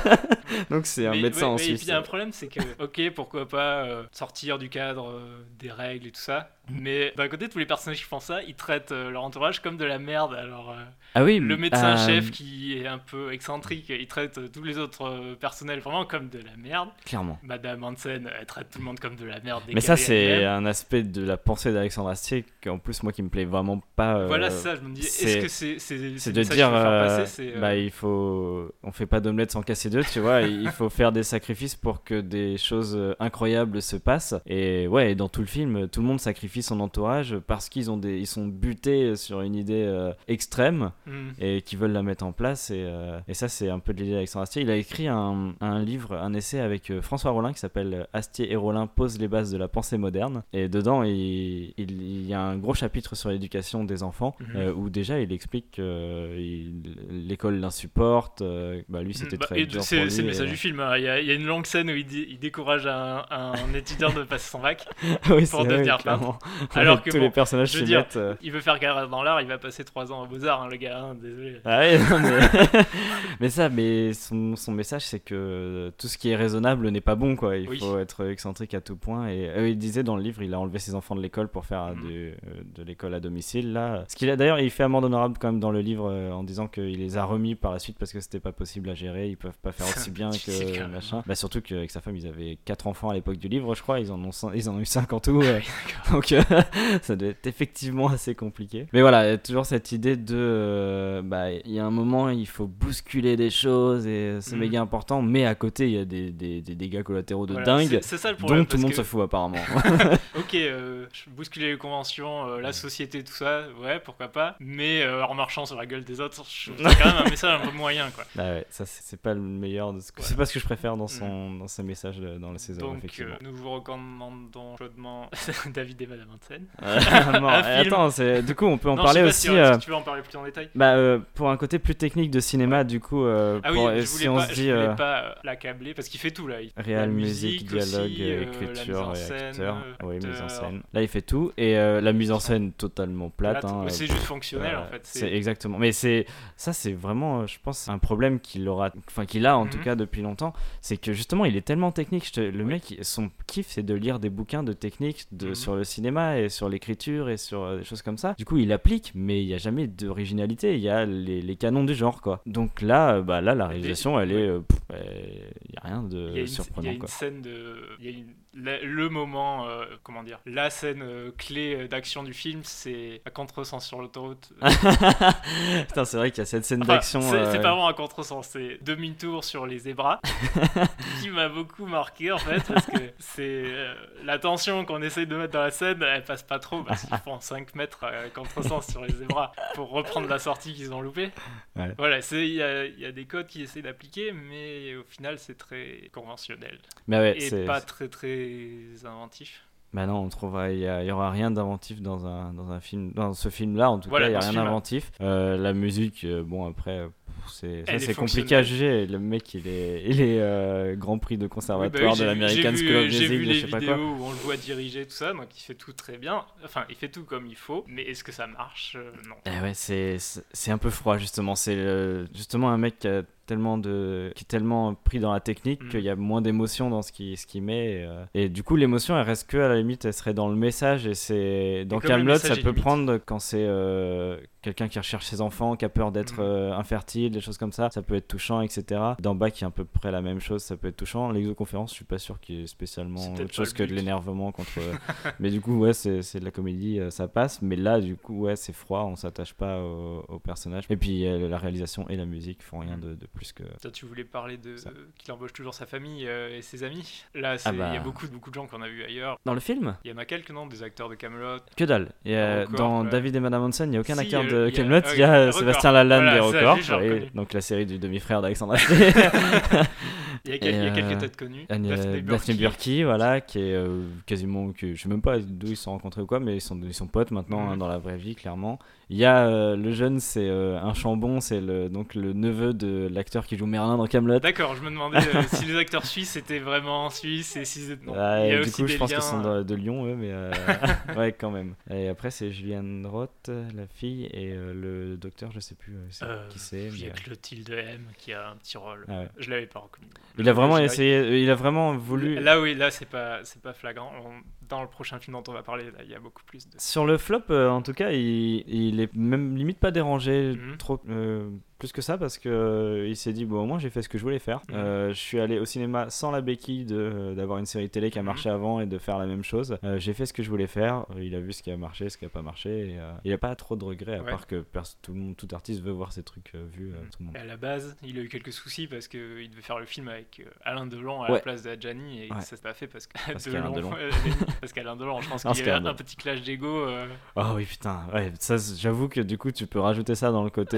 Donc c'est un Mais- médecin en ouais, Et Suisse. puis il y a un problème, c'est que, ok, pourquoi pas sortir du cadre des règles et tout ça, mais d'un côté, tous les personnages qui font ça, ils traitent leur entourage comme de la merde. Alors, Ah oui, le médecin-chef qui est un peu excentrique, il traite tous les autres personnels vraiment comme de la merde. clairement. Madame Hansen, elle traite tout le monde comme de la merde. Mais ça, décalée c'est elle-même. un aspect de la pensée d'Alexandre Astier qu'en plus, moi, qui me plaît vraiment pas. Voilà, c'est ça, je me dis, est-ce que c'est c'est le de message dire, qu'il veut faire passer, c'est, bah, on fait pas d'omelette sans casser deux, tu vois. Il faut faire des sacrifices pour que des choses incroyables se passent. Et ouais, dans tout le film, tout le monde sacrifie son entourage parce qu'ils sont butés sur une idée extrême et qui veulent la mettre en place. Et ça, c'est un peu de l'idée d'Alexandre Astier. Il a écrit un livre, un essai avec François Rollin qui s'appelle Astier et Rollin posent les bases de la pensée moderne. Et dedans, il y a un gros chapitre sur l'éducation des enfants où déjà il explique que l'école l'insupporte. Lui, c'était très et dur pour c'est lui. le message du film, hein. Il y a une longue scène où il décourage un étudiant de passer son bac Oui, pour c'est vrai, devenir clairement. peintre. Alors que tous bon, les personnages je veux s'y dire, mettent. il veut faire carrière dans l'art, il va passer 3 ans aux Beaux-Arts, hein, le gars, hein, désolé. Ah ouais, non, mais son message, c'est que tout ce qui est raisonnable n'est pas bon, quoi. Il Oui. faut être excentrique à tout point. Et il disait dans le livre, il a enlevé ses enfants de l'école pour faire de l'école à domicile. Là, ce qu'il a d'ailleurs, il fait amende honorable quand même dans le livre en disant qu'il les a remis par la suite parce que c'était pas possible à gérer. Ils peuvent pas faire C'est aussi un bien peu difficile, quand que même. machin. Bah surtout qu'avec sa femme, ils avaient 4 enfants à l'époque du livre, je crois. Ils en ont eu 5 en tout. Donc ça doit être effectivement assez compliqué. Mais voilà, il y a toujours cette idée de il y a un moment il faut bousculer des choses et c'est méga important, mais à côté il y a des dégâts collatéraux de Voilà, dingue c'est ça le problème, dont tout le parce monde que- se fout apparemment. Ok, bousculer les conventions, la société, tout ça, ouais, pourquoi pas, mais en marchant sur la gueule des autres, c'est quand même un message un peu moyen, quoi. Ah ouais, ça c'est pas le meilleur de ce que... C'est pas ce que je préfère dans dans ses messages dans la saison. Donc, effectivement. nous vous recommandons chaudement David et Madame Hansen. Bon, un film. attends, du coup on peut en Non, parler je sais aussi. pas si tu veux en parler plus en détail. Pour un côté plus technique de cinéma, du coup, Ah oui, je si voulais on pas, se je dit voulais pas l'accabler parce qu'il fait tout là. réal, La musique, dialogue, aussi, écriture la mise en et scène, acteur. Oui, mise en acteur. scène. Là, il fait tout. Et la mise en scène totalement plate. Hein, c'est juste fonctionnel en fait. C'est exactement. Mais c'est vraiment, je pense, un problème qu'il a en tout cas depuis longtemps. C'est que justement, il est tellement technique. Le mec, son kiff, c'est de lire des bouquins de technique sur le cinéma et sur l'écriture et sur des choses comme ça. Du coup, il applique, mais il n'y a jamais d'originalité. Il y a les canons du genre, quoi. Donc là, la réalisation, elle est, il n'y a rien de surprenant, Il y a une quoi. scène le moment, comment dire, la scène clé d'action du film, c'est à contresens sur l'autoroute. Putain, c'est vrai qu'il y a cette scène Enfin, d'action. c'est pas vraiment à contresens, c'est demi-tour sur les zébras qui m'a beaucoup marqué en fait parce que c'est la tension qu'on essaye de mettre dans la scène, elle passe pas trop parce qu'ils font 5 mètres à contresens sur les zébras pour reprendre la sortie qu'ils ont loupée. Ouais. Voilà, il y a des codes qu'ils essaient d'appliquer, mais au final c'est très conventionnel Mais ouais, et pas très inventif. Bah non, on trouvera, il y aura rien d'inventif dans un film, dans ce film-là en tout Voilà, cas, il y a dans ce rien film-là. d'inventif. La musique, bon après, Elle c'est est compliqué à juger. Le mec, il est Grand Prix de conservatoire de l'American School of J'ai vu Music, les je sais pas vidéos quoi. où on le voit diriger tout ça, donc il fait tout très bien. Enfin, il fait tout comme il faut, mais est-ce que ça marche? Non. Eh ouais, c'est un peu froid justement. C'est justement un mec qui est tellement pris dans la technique qu'il y a moins d'émotion dans ce qu'il met. Et du coup, l'émotion, elle reste que à la limite, elle serait dans le message. Et c'est dans comme le Kaamelott, message ça est peut limite. prendre quelqu'un qui recherche ses enfants, qui a peur d'être infertile, des choses comme ça peut être touchant, etc. Dans Bach, qui est à peu près la même chose, ça peut être touchant. L'exoconférence, je suis pas sûr qu'il y ait spécialement autre chose que de l'énervement contre. Mais du coup, ouais, c'est de la comédie, ça passe. Mais là, du coup, ouais, c'est froid, on s'attache pas au personnage. Et puis la réalisation et la musique font rien de plus que. Toi, tu voulais parler de qu'il embauche toujours sa famille et ses amis. Là, il y a beaucoup de gens qu'on a vu ailleurs. Dans le film, il y en a quelques noms des acteurs de Camelot. Que dalle. Dans David et Madame Hansen, il n'y a aucun acteur de Camelot. Il y y a a Sébastien Lalanne des Records, Records, donc la série du demi-frère d'Alexandre Astier. Il y a quelques têtes connues. Daphne Burki, voilà, qui est quasiment, je sais même pas d'où ils se sont rencontrés ou quoi, mais ils sont potes maintenant dans la vraie vie, clairement. Il y a le jeune, c'est un Chambon, c'est donc le neveu de l'acteur qui joue Merlin dans Camelot. D'accord, je me demandais si les acteurs suisses étaient vraiment suisses et si non. Il y a aussi du coup, je pense liens... qu'ils sont de Lyon, eux, mais ouais, quand même. Et après, c'est Julianne Roth, la fille, et le docteur, je sais plus qui c'est. Il y a Clotilde M qui a un petit rôle. Ah ouais. Je l'avais pas reconnu. Il a vraiment essayé, il a vraiment voulu. Là, c'est pas flagrant. Dans le prochain film dont on va parler, là, il y a beaucoup plus de. Sur le flop, en tout cas, il est même limite pas dérangé trop. Plus que ça, parce que il s'est dit bon, au moins j'ai fait ce que je voulais faire. Je suis allé au cinéma sans la béquille d'avoir une série télé qui a marché avant et de faire la même chose. J'ai fait ce que je voulais faire. Il a vu ce qui a marché, ce qui a pas marché. Et, il a pas trop de regrets, à part que tout artiste veut voir ses trucs vus tout le monde. Et à la base, il a eu quelques soucis parce qu'il devait faire le film avec Alain Delon à la place d'Adjani et ça s'est pas fait parce qu'Alain Delon, je pense qu'il y a un petit clash d'ego. Oh oui, putain, ouais, ça, j'avoue que du coup tu peux rajouter ça dans le côté.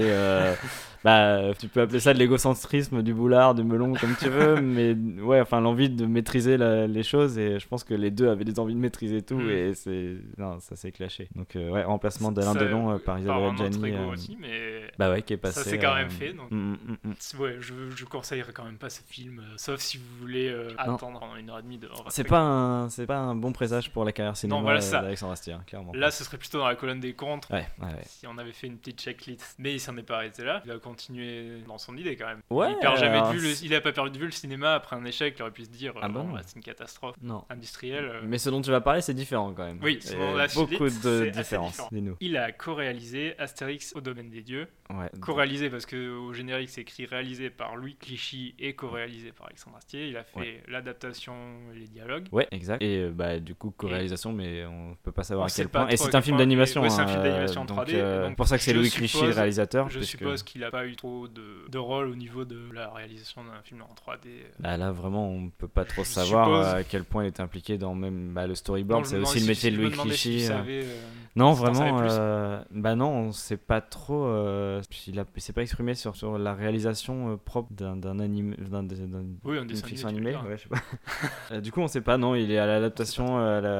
Tu peux appeler ça de l'égocentrisme, du boulard, du melon, comme tu veux, mais ouais, enfin l'envie de maîtriser les choses, et je pense que les deux avaient des envies de maîtriser tout, et ça s'est clashé. Donc ouais, remplacement d'Alain Delon par Isabelle Adjani. Aussi, mais bah ouais, qui est passé. Ça s'est quand même fait, donc ouais, je conseillerais quand même pas ce film, sauf si vous voulez attendre 1h30 de. C'est pas un bon présage pour la carrière cinéma d'Alexandre Astier, clairement. Là, ce serait plutôt dans la colonne des contres. Ouais. Si on avait fait une petite checklist, mais il s'en est pas arrêté là. Il a continué dans son idée quand même. Ouais, il a pas perdu de vue le cinéma après un échec. Il aurait pu se dire c'est une catastrophe industrielle. Mais ce dont tu vas parler, c'est différent quand même. Oui, beaucoup de différences. Dis-nous. Il a co-réalisé Astérix au domaine des dieux. Ouais. Co-réalisé parce que au générique c'est écrit réalisé par Louis Clichy et co-réalisé par Alexandre Astier. Il a fait l'adaptation et les dialogues. Ouais, exact. Et du coup co-réalisation, mais on peut pas savoir à quel point. Et c'est un film d'animation. Ouais, c'est un film d'animation en 3D. Donc pour ça que c'est Louis Clichy le réalisateur. Je suppose qu'il a pas eu trop de rôle au niveau de la réalisation d'un film en 3D. Là vraiment on peut pas trop savoir à quel point il était impliqué dans même le storyboard. C'est aussi le métier de Louis Clichy. Non, vraiment. Non, on sait pas trop. Il s'est pas exprimé sur la réalisation propre d'un anime, d'une fiction animée. Ouais, je sais pas. Du coup, on sait pas. Non, il est à l'adaptation,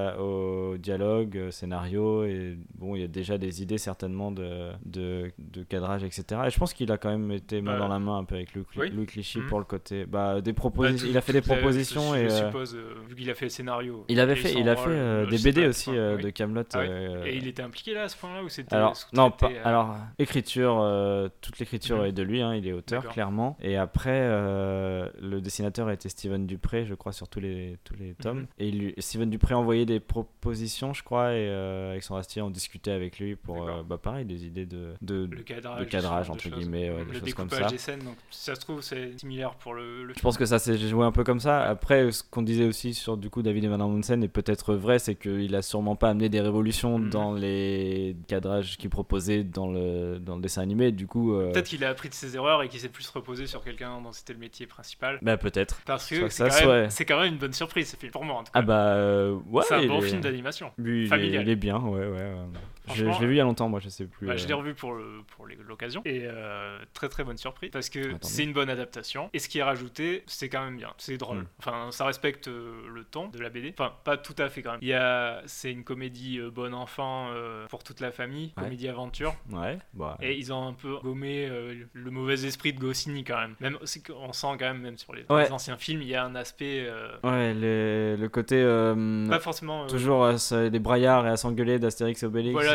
au dialogue, scénario, et bon, il y a déjà des idées certainement de cadrage, etc. Et je pense qu'il a quand même été main dans la main un peu avec Louis Clichy pour le côté des propositions. Il a fait des propositions je suppose, vu qu'il a fait le scénario. Il a fait des BD aussi de Camelot. Et il était impliqué là à ce point-là, ou c'était alors écriture, toute l'écriture est de lui, il est auteur clairement. Et après le dessinateur était Steven Dupré, je crois, sur tous les tomes. Et Steven Dupré a envoyé des propositions, je crois, et Alexandre Astier en discutait avec lui pour pareil, des idées de cadrage entre guillemets, des choses comme ça. Le découpage des scènes, donc si ça se trouve c'est similaire pour le je pense que ça s'est joué un peu comme ça. Après, ce qu'on disait aussi sur du coup David et Madame Hansen est peut-être vrai, c'est qu'il a sûrement pas amené des révolutions dans les cadrages qu'il proposait dans le dessin animé. Du coup peut-être qu'il a appris de ses erreurs et qu'il s'est plus reposé sur quelqu'un dont c'était le métier principal. Peut-être, parce que c'est quand même une bonne surprise ce film pour moi en tout cas. Ouais, c'est un bon film d'animation familial. Il est bien, ouais. Je l'ai vu il y a longtemps, moi je sais plus. Je l'ai revu pour l'occasion et très très bonne surprise parce que c'est une bonne adaptation, et ce qui est rajouté c'est quand même bien, c'est drôle. Enfin, ça respecte le ton de la BD, enfin pas tout à fait quand même. C'est une comédie bon enfant pour toute la famille, comédie aventure. Et ils ont un peu gommé le mauvais esprit de Goscinny quand même. Même on sent quand même sur les anciens films, il y a un aspect le côté pas forcément toujours des braillards et à s'engueuler d'Astérix et Obélix. Voilà,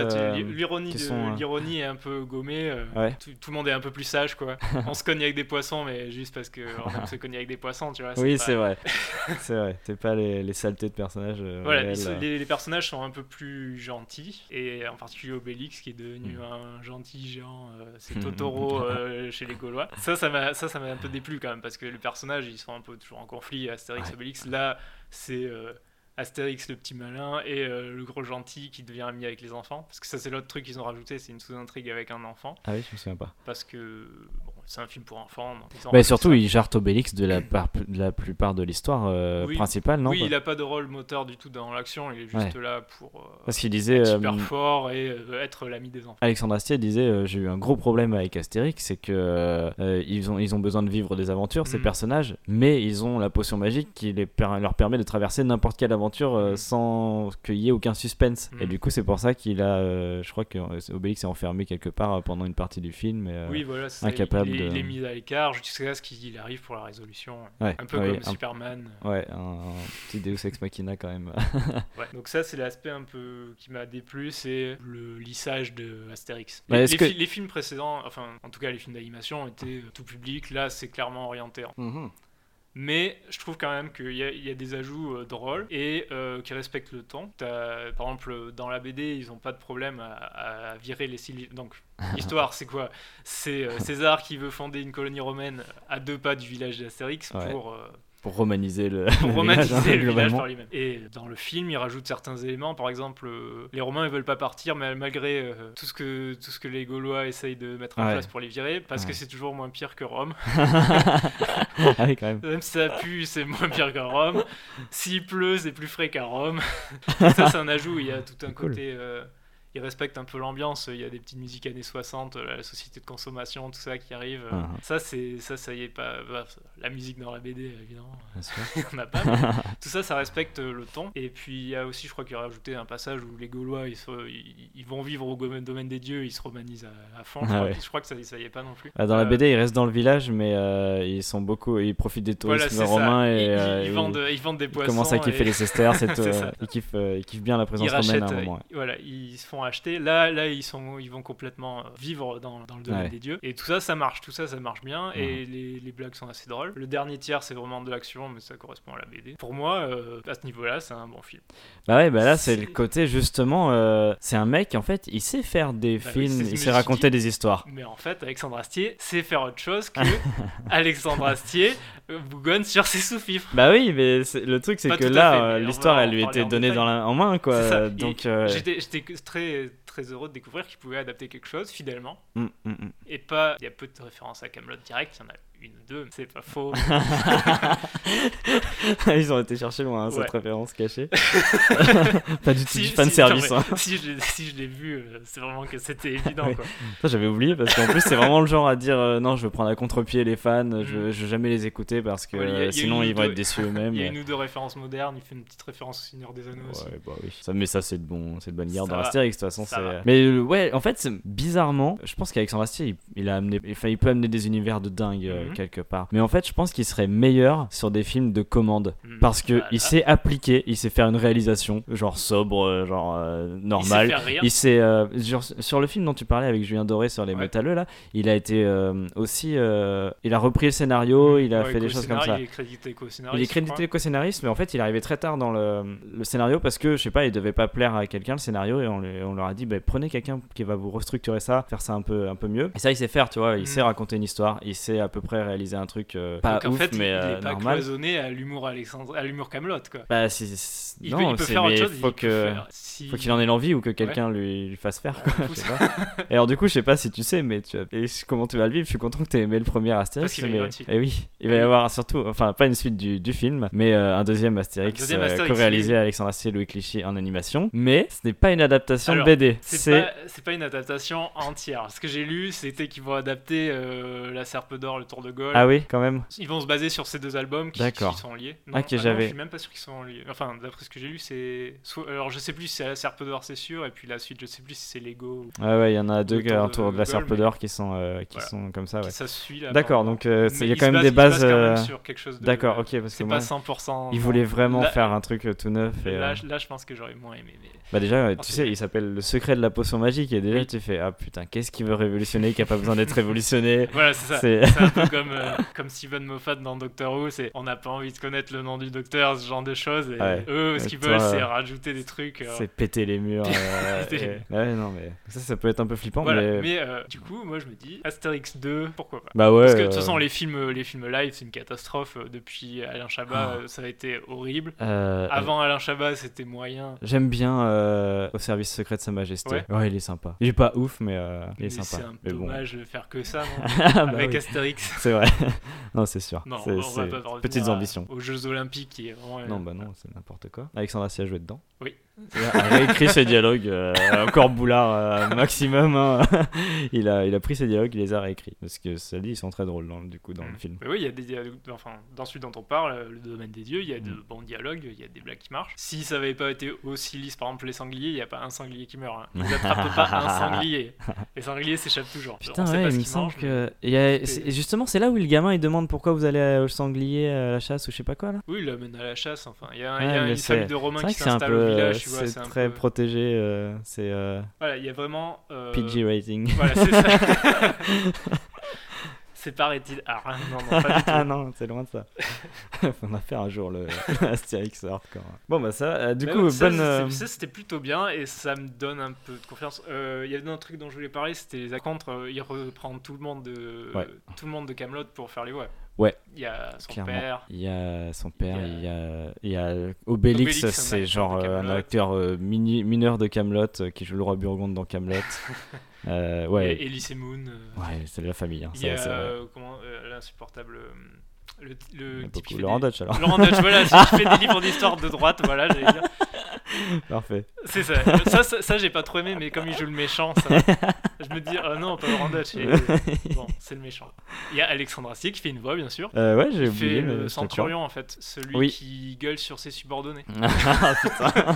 l'ironie l'ironie est un peu gommée. Ouais. Tout le monde est un peu plus sage, quoi. On se cogne avec des poissons, mais juste parce qu'on aime se cogner avec des poissons, tu vois. Oui, pas... c'est vrai. C'est vrai. C'est pas les saletés de personnages. Voilà, réels, les personnages sont un peu plus gentils, et en particulier Obélix qui est devenu un gentil géant. C'est Totoro chez les Gaulois. Ça m'a un peu déplu quand même, parce que les personnages ils sont un peu toujours en conflit. Astérix, Obélix, là c'est Astérix le petit malin et le gros gentil qui devient ami avec les enfants, parce que ça c'est l'autre truc qu'ils ont rajouté, c'est une sous-intrigue avec un enfant. Ah oui, je me souviens pas. Parce que bon, c'est un film pour enfants. Mais surtout, il jarte Obélix de la plupart de l'histoire principale, non? Oui, il a pas de rôle moteur du tout dans l'action, il est juste là pour parce qu'il disait être super fort et être l'ami des enfants. Alexandre Astier disait j'ai eu un gros problème avec Astérix, c'est que ils ont besoin de vivre des aventures, ces personnages, mais ils ont la potion magique qui leur permet de traverser n'importe quelle aventure sans qu'il y ait aucun suspense. Et du coup, c'est pour ça qu'il a je crois que Obélix est enfermé quelque part pendant une partie du film, oui, voilà, incapable il est mis à l'écart jusqu'à ce qu'il arrive pour la résolution, un peu comme Superman. Ouais, un petit Deus Ex Machina quand même. Ouais. Donc ça c'est l'aspect un peu qui m'a déplu, c'est le lissage de Astérix. Les films précédents, enfin en tout cas les films d'animation étaient tout public, là c'est clairement orienté. Mais je trouve quand même qu'il y a des ajouts drôles et qui respectent le ton. Par exemple, dans la BD, ils n'ont pas de problème à virer les civils. Donc, l'histoire, c'est quoi? C'est César qui veut fonder une colonie romaine à 2 pas du village d'Astérix pour romaniser le village par lui-même. Et dans le film, il rajoute certains éléments. Par exemple, les Romains ils veulent pas partir, mais malgré tout ce que les Gaulois essayent de mettre en place pour les virer, parce que c'est toujours moins pire que Rome. Ah oui, quand même. Même si ça pue, c'est moins pire qu'à Rome. S'il pleut, c'est plus frais qu'à Rome. Ça, c'est un ajout. Il y a tout un côté... il respecte un peu l'ambiance, il y a des petites musiques années 60, la société de consommation, tout ça qui arrive. Ça y est pas. La musique dans la BD, évidemment, il n'y en a pas. Tout ça respecte le ton. Et puis il y a aussi, je crois qu'il a rajouté un passage où les Gaulois ils vont vivre au domaine des dieux, ils se romanisent à fond. Je crois que ça y est pas non plus. Dans la BD, ils restent dans le village, mais ils profitent des touristes romains et ils vendent des poissons. Ils commencent à kiffer les sesterces, ils kiffent bien la présence romaine à un moment. Voilà, ils se font acheter. Là ils vont complètement vivre dans le domaine des dieux. Et tout ça marche bien. Et les blagues sont assez drôles. Le dernier tiers, c'est vraiment de l'action, mais ça correspond à la BD. Pour moi, à ce niveau-là, c'est un bon film. Là, c'est le côté justement. C'est un mec, en fait, il sait faire des films, il sait raconter des histoires. Mais en fait, Alexandre Astier sait faire autre chose que Alexandre Astier bougonne sur ses sous-fifres. Bah oui, mais le truc, c'est que là, l'histoire, elle lui était donnée en main, quoi. Donc, j'étais très heureux de découvrir qu'il pouvait adapter quelque chose fidèlement. Et pas, il y a peu de références à Kaamelott direct, il y en a une ou deux, mais c'est pas faux. Ils ont été chercher loin, cette référence cachée. Pas du tout du fanservice. Si je l'ai vu, c'est vraiment que c'était évident. Quoi. Ça, j'avais oublié, parce qu'en plus, c'est vraiment le genre à dire non, je veux prendre à contre-pied les fans, je veux jamais les écouter, parce que sinon, ils vont être déçus eux-mêmes. Il y a une ou deux références modernes, il fait une petite référence au Seigneur des Anneaux aussi. Bah oui. Mais ça, c'est de bonne guerre dans Astérix, de toute façon. Mais en fait, bizarrement, je pense qu'Alexandre Astier, il peut amener des univers de dingue quelque part. Mais en fait, je pense qu'il serait meilleur sur des films de commande. Parce que il sait appliquer, il sait faire une réalisation, genre sobre, normale. Il sait sur le film dont tu parlais avec Julien Doré sur les métalleux, là, il a été aussi. Il a repris le scénario, il a fait des choses comme ça. Il est crédité co-scénariste, mais en fait, il est arrivé très tard dans le scénario parce que, je sais pas, il devait pas plaire à quelqu'un le scénario et on leur a dit prenez quelqu'un qui va vous restructurer ça, faire ça un peu mieux. Et ça, il sait faire, tu vois, il sait raconter une histoire, il sait à peu près réaliser un truc pas donc, ouf, en fait, mais il est pas normal. Cloisonné à l'humour Kaamelott, quoi. Bah, il peut faire autre chose. Faut qu'il en ait l'envie ou que quelqu'un lui fasse faire, quoi. Je sais pas. Et alors, du coup, je sais pas si tu sais, mais comment tu vas le vivre. Je suis content que tu aies aimé le premier Astérix. Et oui, il va y avoir surtout, enfin, pas une suite du film, mais un deuxième Astérix co-réalisé Alexandre Astier et Louis Clichy en animation. Mais ce n'est pas une adaptation de BD. C'est pas une adaptation entière. Ce que j'ai lu, c'était qu'ils vont adapter La Serpe d'Or, le Tour de de Gaulle. Ah oui, quand même. Ils vont se baser sur ces 2 albums qui D'accord. sont liés. Ok, non, j'avais- je suis même pas sûr qu'ils sont liés. Enfin, d'après ce que j'ai lu, c'est. Alors, je sais plus si c'est la Serpe d'Or, c'est sûr, et puis la suite, je sais plus si c'est Lego ou. Ouais, il y en a 2 Autour autour de la de Serpe Gaulle, d'Or qui sont Voilà. comme ça, ouais. Ça se suit là. D'accord, apparemment. donc il Mais y a il quand se même base- des il se base bases. quand même sur quelque chose de. D'accord, ok, parce C'est que pas moi, 100%. ils voulaient vraiment Là- faire un truc tout neuf. Et, Là, je pense que j'aurais moins aimé. Mais... bah déjà, tu c'est sais, bien. il s'appelle Le secret de la potion magique, et déjà Oui. tu fais ah putain, qu'est-ce qu'il veut révolutionner qui a pas besoin d'être révolutionné. Voilà, c'est ça. C'est- C'est un peu comme Steven Moffat dans Doctor Who, c'est on n'a pas envie de connaître le nom du docteur, ce genre de choses. Et Ouais. eux, ce Et qu'ils toi, veulent, c'est rajouter des trucs. C'est péter les murs. Péter les murs. Ouais, non, mais ça peut être un peu flippant. Voilà. Mais... Mais du coup, moi je me dis Astérix 2, pourquoi pas. Bah ouais. Parce que de toute façon, les films live, c'est une catastrophe. Depuis Alain Chabat, ça a été horrible. Avant Alain Chabat, c'était moyen. J'aime bien Au service secret de Sa Majesté. Ouais. Il est sympa. Il est pas ouf, mais il est Mais sympa. c'est un Mais peu bon. dommage de faire que ça, non Ah, bah Avec oui. Astérix. C'est vrai. Non, c'est sûr. Non, C'est- on va c'est pas revenir petites ambitions. aux Jeux Olympiques qui est vraiment. Non, bah non, c'est n'importe quoi. Alexandre Astier a joué dedans. Oui. Il a réécrit ses dialogues, encore boulard maximum. Hein. il a pris ses dialogues, il les a réécrits. Parce que ça dit, ils sont très drôles dans le film. Mais oui, il y a des dialogues. Enfin, dans celui dont on parle, le domaine des dieux, il y a de bons dialogues, il y a des blagues qui marchent. Si ça avait pas été aussi lisse, par exemple, les sangliers, il n'y a pas un sanglier qui meurt. Hein. Ils n'attrapent pas un sanglier. Les sangliers s'échappent toujours. Putain, On sait ouais, pas il ce me qu'ils semble mangent, que. c'est- Justement, c'est là où le gamin il demande pourquoi vous allez au sanglier à la chasse ou je sais pas quoi là. Oui, il l'amène à la chasse. Enfin, il y a, Ouais, il y a mais une famille de Romains c'est vrai qui que c'est un s'installe peu. au village, tu vois. C'est un très peu- protégé. C'est Voilà, il y a vraiment. PG rating. Voilà, c'est ça. C'est pas rated R. Hein. Non, pas du tout. Ah non, c'est loin de ça. On va faire un jour le Astérix hardcore. Bon bah ça, du Mais coup, ouais, ça, bonne. ça, c'était plutôt bien et ça me donne un peu de confiance. Il y avait un truc dont je voulais parler, c'était les contre. Il reprend tout le monde de Kaamelott pour faire les voix. Ouais. Il y a son Clairement. père. Il y a son père, il y a Obélix, Obélix, un c'est acteur genre de un Kaamelott. acteur mineur de Kaamelott qui joue le roi Burgonde dans Kaamelott. Ouais, Et Elise Moon. ouais, c'est de la famille. Hein, Il y a c'est vrai. l'insupportable. Le Il y a type qui beaucoup. fait Laurent des... Dutch alors. Laurent Dutch, voilà, celui qui fait des livres d'histoire de droite, voilà, j'allais dire. Parfait. C'est ça. Ça, j'ai pas trop aimé, mais comme il joue le méchant, ça, je me dis, oh non, pas Laurent Dutch. Et, bon, c'est le méchant. Il y a Alexandre Astier qui fait une voix, bien sûr. Ouais, j'ai Il oublié. fait mais je le te centurion, en fait. Celui Oui. qui gueule sur ses subordonnés. crois. Ah putain.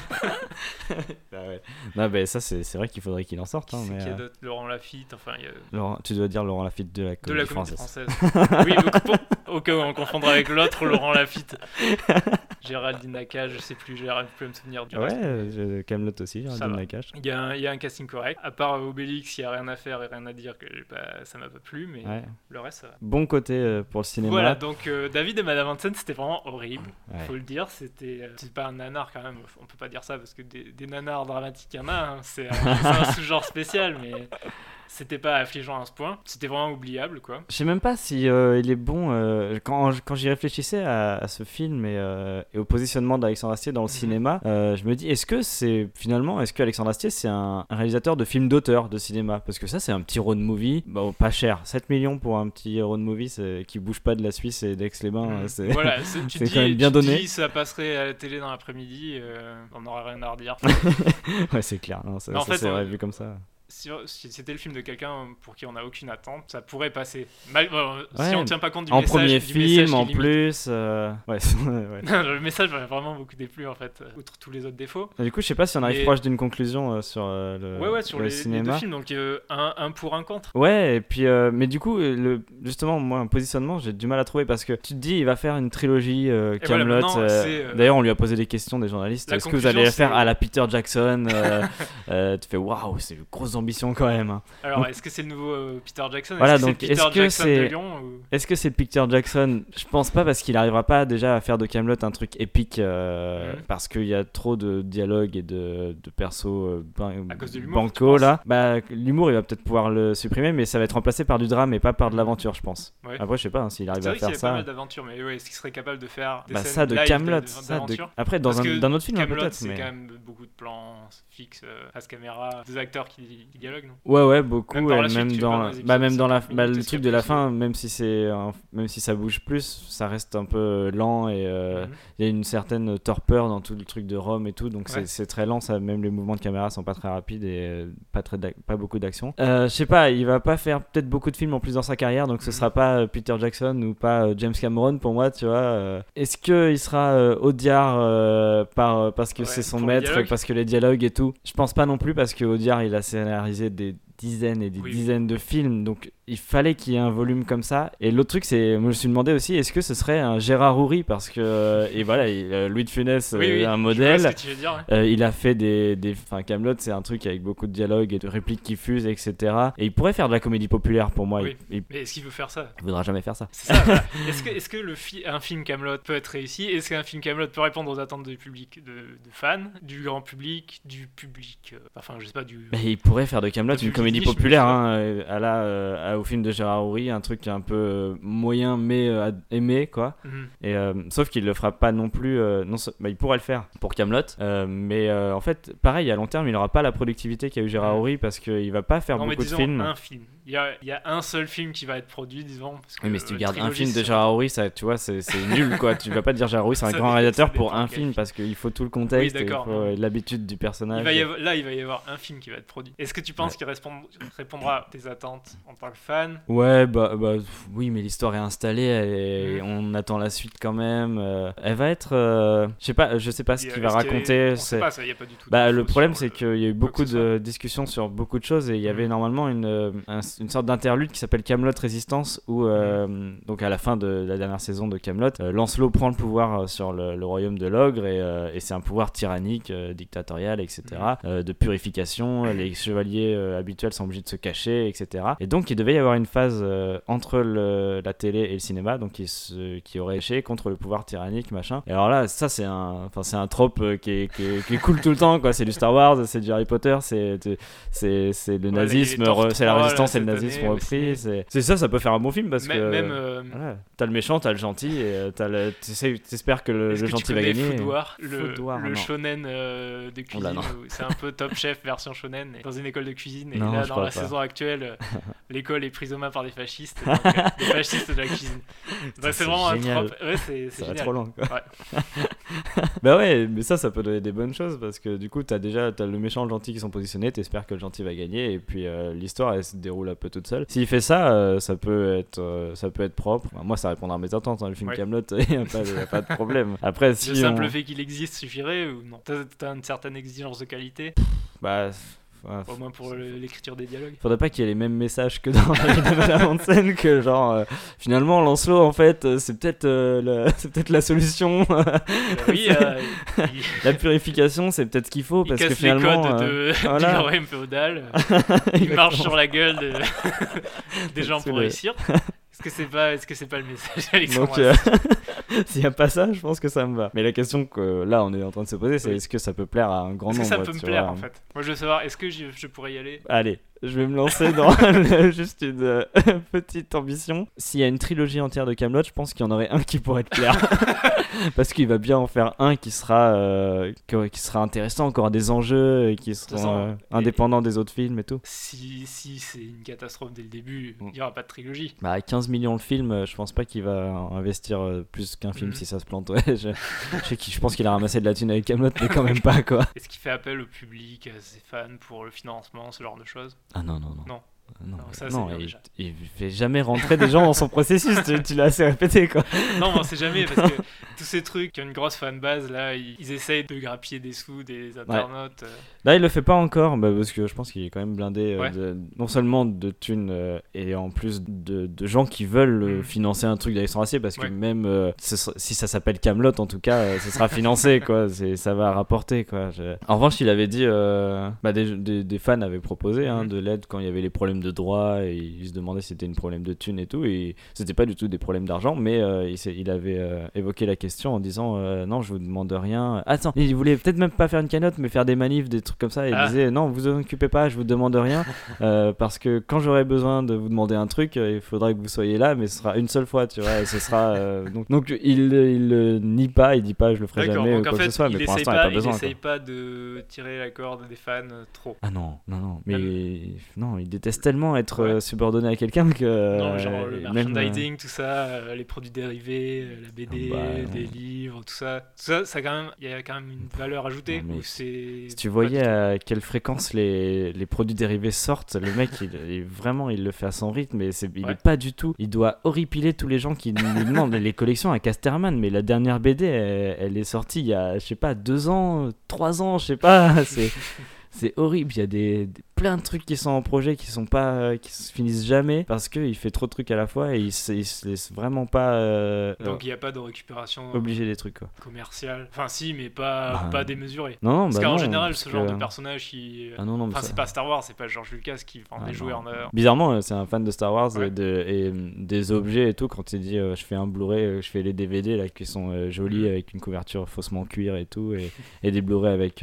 Bah ouais. Non, bah ça, c'est vrai qu'il faudrait qu'il en sorte. Qui Hein, c'est mais, qu'il y a d'autres Laurent Lafitte, enfin, il y a Laurent, tu dois dire Laurent Lafitte de la de comédie la comédie française. française. Oui, au cas où on confondra avec l'autre, Laurent Lafitte. Géraldine Nakache, je sais plus, j'arrive plus à me souvenir du reste. Ouais, Kaamelott aussi, Ça Géraldine va. Nakache. Il y a un casting correct. À part Obélix, il n'y a rien à faire et rien à dire, que ça m'a pas plu, mais Ouais. le reste, ça va. Bon côté pour le cinéma. Voilà, donc David et Madame Hansen, c'était vraiment horrible. Ouais. Faut le dire, c'est pas un nanar quand même. On peut pas dire ça parce que des nanars dramatiques, il y en a. Hein. C'est un sous-genre spécial, mais c'était pas affligeant à ce point. C'était vraiment oubliable, quoi. Je sais même pas si il est bon. Quand j'y réfléchissais à ce film et au positionnement d'Alexandre Astier dans le cinéma, je me dis est-ce que Alexandre Astier c'est un réalisateur de films d'auteur de cinéma? Parce que ça c'est un petit road movie, bon, pas cher, 7 millions pour un petit road movie qui bouge pas de la Suisse et d'Aix-les-Bains. C'est... Voilà, tu c'est dis, quand même bien tu donné. dis ça passerait à la télé dans l'après-midi, on n'aurait rien à redire. Ouais, c'est clair. Non, ça, Mais en ça, fait, c'est vrai vu comme ça. Si c'était le film de quelqu'un pour qui on n'a aucune attente, ça pourrait passer. Si Ouais, on ne tient pas compte du En message, premier du film, message en qui limite. plus. Ouais, ouais. Le message m'a vraiment beaucoup déplu en fait, outre tous les autres défauts. Du coup, je sais pas si on arrive Mais- proche d'une conclusion sur le, Sur le les deux cinéma. films, donc un pour un contre. Ouais, et puis, mais du coup, justement, moi, un positionnement, j'ai du mal à trouver parce que tu te dis, il va faire une trilogie voilà, Kaamelott. maintenant, c'est, D'ailleurs, on lui a posé des questions des journalistes. la Est-ce que vous conclusion, allez la faire c'est- à la Peter Jackson Tu fais waouh, c'est une grosse ambition quand même. Hein. Alors, Donc- est-ce que c'est le nouveau Peter Jackson? Voilà, Est-ce que donc, c'est Peter est-ce que Jackson c'est- de Lyon ou... Est-ce que c'est Peter Jackson? Je pense pas parce qu'il arrivera pas déjà à faire de Kaamelott un truc épique parce qu'il y a trop de dialogues et de persos À cause de l'humour, tu banco penses là. Bah l'humour il va peut-être pouvoir le supprimer mais ça va être remplacé par du drame et pas par de l'aventure je pense. Ouais. Après je sais pas hein, s'il arrive C'est à vrai qu'il y faire avait pas ça. mal d'aventures, mais ouais, est-ce qu'il serait capable de faire des Bah scènes ça de live Kaamelott, ça de... d'aventure? Après dans Parce que un autre film Kaamelott, peut-être c'est mais quand même beaucoup de plans fixes, face caméra, des acteurs qui qui dialogue, non? Ouais, beaucoup. Même par la Et suite, même tu dans, vois, dans les épisodes, même dans la, 50 bah, minutes, le est-ce truc qu'il y de a la plus fin, même si ça bouge plus, ça reste un peu lent et Mhm. il y a une certaine torpeur dans tout le truc de Rome et tout, donc Ouais. c'est très lent. Ça, même les mouvements de caméra sont pas très rapides et pas beaucoup d'action. Je sais pas, il va pas faire peut-être beaucoup de films en plus dans sa carrière, donc ce Mhm. sera pas Peter Jackson ou pas James Cameron pour moi, tu vois. Est-ce que il sera Audiard parce que Ouais, c'est son pour les maître, dialogues. parce que les dialogues et tout? Je pense pas non plus, parce que Audiard il a scénarisé des dizaines et des Oui. dizaines de films, donc il fallait qu'il y ait un volume comme ça. Et l'autre truc, c'est, moi je me suis demandé aussi, est-ce que ce serait un Gérard Houry, parce que et voilà, Louis de Funès, Oui, un je modèle. vois ce que tu veux dire, ouais. Il a fait enfin Kaamelott, c'est un truc avec beaucoup de dialogues et de répliques qui fusent, etc. Et il pourrait faire de la comédie populaire pour moi. Oui. Il Mais est-ce qu'il veut faire ça? voudra jamais faire ça. C'est ça. Voilà. Est-ce que un film Kaamelott peut être réussi? Est-ce qu'un film Kaamelott peut répondre aux attentes du public, de fans, du grand public, du public, enfin je sais pas, du. Mais il pourrait faire de Kaamelott Depuis une comédie niche, mais populaire, ça. au film de Gérard Houry, un truc un peu moyen mais aimé, quoi. Mhm. Et sauf qu'il le fera pas non plus. Il pourrait le faire pour Kaamelott, mais en fait, pareil, à long terme, il aura pas la productivité qu'a eu Gérard Houry, parce qu'il va pas faire Non, mais beaucoup de disons films. un film. Il y a un seul film qui va être produit, disons. Parce que Oui, mais si tu gardes un trilogie, film de c'est- Gérard Houry, ça, tu vois, c'est nul, quoi. Tu vas pas te dire Gérard Houry, c'est un Ça grand dépend- réalisateur ça pour dépend un quel film, film. parce qu'il faut tout le contexte, Oui, et il d'accord. faut l'habitude du personnage. il va y avoir un film qui va être produit. Est-ce que tu penses qu'il répondra à tes attentes en tant que fan? Ouais, oui, mais l'histoire est installée, et on attend la suite quand même. Elle va être, je sais pas ce qu'il va raconter. On sait pas, ça, y a pas du tout. Bah, d'infos le problème, sur c'est qu'il y a eu beaucoup que ce soit. de discussions sur beaucoup de choses, et il y avait Mhm. normalement une sorte d'interlude qui s'appelle Kaamelott Résistance, où donc à la fin de la dernière saison de Kaamelott, Lancelot prend le pouvoir sur le royaume de l'ogre, et c'est un pouvoir tyrannique, dictatorial, etc. De purification, les chevaliers habituels sont obligés de se cacher, etc. Et donc il devait y avoir une phase entre la télé et le cinéma, donc qui aurait éché contre le pouvoir tyrannique, machin. Et alors là, ça c'est un trope qui est cool tout le temps, quoi. C'est du Star Wars, c'est du Harry Potter, c'est le nazisme, c'est la résistance et le nazisme repris. C'est ça peut faire un bon film, parce que Même, voilà, t'as le méchant, t'as le gentil, et t'espères que le est-ce que tu gentil va connais gagner. Food War, Food War, le non. shonen de cuisine, non. où c'est un peu Top Chef version shonen, dans une école de cuisine, et Non, là je dans crois la pas. saison actuelle, l'école est prise en main par des fascistes, donc, des fascistes de la cuisine. Donc c'est c'est vraiment génial. un trope. Ouais, c'est Ça va génial. trop loin, quoi. Ouais. Bah ouais, mais ça peut donner des bonnes choses, parce que du coup t'as le méchant et le gentil qui sont positionnés, t'espères que le gentil va gagner, et puis l'histoire elle se déroule un peu toute seule. S'il fait ça, ça peut être propre. Enfin, moi ça répondra à mes attentes, hein, le film Ouais. Kaamelott, y a pas de problème. Après si Le simple fait qu'il existe suffirait ou non? T'as une certaine exigence de qualité, bah au moins pour l'écriture des dialogues. faudrait pas qu'il y ait les mêmes messages que dans la vie de Madame Hansen, que genre finalement Lancelot en fait c'est peut-être la solution. Oui, La purification c'est peut-être ce qu'il faut, il parce casse que finalement les codes voilà. du royaume féodal. Il marche sur la gueule des gens C'est pour le- réussir. Est-ce que c'est pas le message, Alexandre? Donc s'il y a pas ça, je pense que ça me va. Mais la question que là on est en train de se poser, c'est Oui. est-ce que ça peut plaire à un grand Est-ce que nombre, ça peut me tu plaire vois. en fait? Moi je veux savoir, est-ce que je pourrais y aller? Allez, je vais me lancer dans juste une petite ambition. S'il y a une trilogie entière de Kaamelott, je pense qu'il y en aurait un qui pourrait te plaire. Parce qu'il va bien en faire un qui sera intéressant, encore des enjeux, et qui seront façon, indépendants des autres films et tout. Si c'est une catastrophe dès le début, il Mm. n'y aura pas de trilogie. Bah, à 15 millions le film, je pense pas qu'il va investir plus qu'un film Mhm. si ça se plante. Ouais, je pense qu'il a ramassé de la thune avec Kaamelott, mais quand même pas, quoi. Est-ce qu'il fait appel au public, à ses fans pour le financement, ce genre de choses? Ah non. Non. Non, Non, ça, non, c'est bien, déjà. il fait jamais rentrer des gens dans son processus, tu l'as assez répété, quoi. Non, mais on sait jamais, parce que tous ces trucs qui ont une grosse fanbase, là, ils essayent de grappiller des sous des internautes. Là, il le fait pas encore, parce que je pense qu'il est quand même blindé Ouais. non seulement de thunes et en plus de gens qui veulent Mhm. financer un truc d'Alexandre Astier, parce que Ouais. même si ça s'appelle Kaamelott, en tout cas, ce sera financé, quoi. Ça va rapporter, quoi. En revanche, il avait dit, des fans avaient proposé Mhm. de l'aide quand il y avait les problèmes problèmes de droit, et il se demandait si c'était un problème de thunes et tout, et c'était pas du tout des problèmes d'argent, mais il avait évoqué la question en disant non, je vous demande rien. Attends, il voulait peut-être même pas faire une cagnotte, mais faire des manifs, des trucs comme ça, et il disait non, vous en occupez pas, je vous demande rien, parce que quand j'aurai besoin de vous demander un truc, il faudra que vous soyez là, mais ce sera une seule fois, tu vois, et ce sera donc il nie pas, il dit pas je le ferai jamais ou quoi que ce soit, mais pour l'instant il n'y a pas besoin. Il essaye pas de tirer la corde des fans trop. Ah non, mais non, il déteste tellement être subordonné à quelqu'un que non, genre le merchandising, tout ça, les produits dérivés, la BD, des livres, tout ça quand même, il y a quand même une valeur ajoutée. Non, si tu voyais à quelle fréquence les produits dérivés sortent, le mec vraiment il le fait à son rythme, mais il est pas du tout, il doit horripiler tous les gens qui lui demandent les collections à Casterman, mais la dernière BD elle est sortie il y a je sais pas 2 ans, 3 ans, je sais pas, c'est horrible, il y a plein de trucs qui sont en projet qui se finissent jamais parce qu'il fait trop de trucs à la fois et il se laisse vraiment pas donc il n'y a pas de récupération obligé des trucs commerciale, enfin si, mais pas démesurée. Non, parce qu'en général ce genre de personnage qui c'est pas Star Wars, c'est pas George Lucas qui vend des jouets en heure. Bizarrement c'est un fan de Star Wars et des objets et tout. Quand il dit je fais un Blu-ray, je fais les DVD là qui sont jolis avec une couverture faussement cuir et tout, et des Blu-ray avec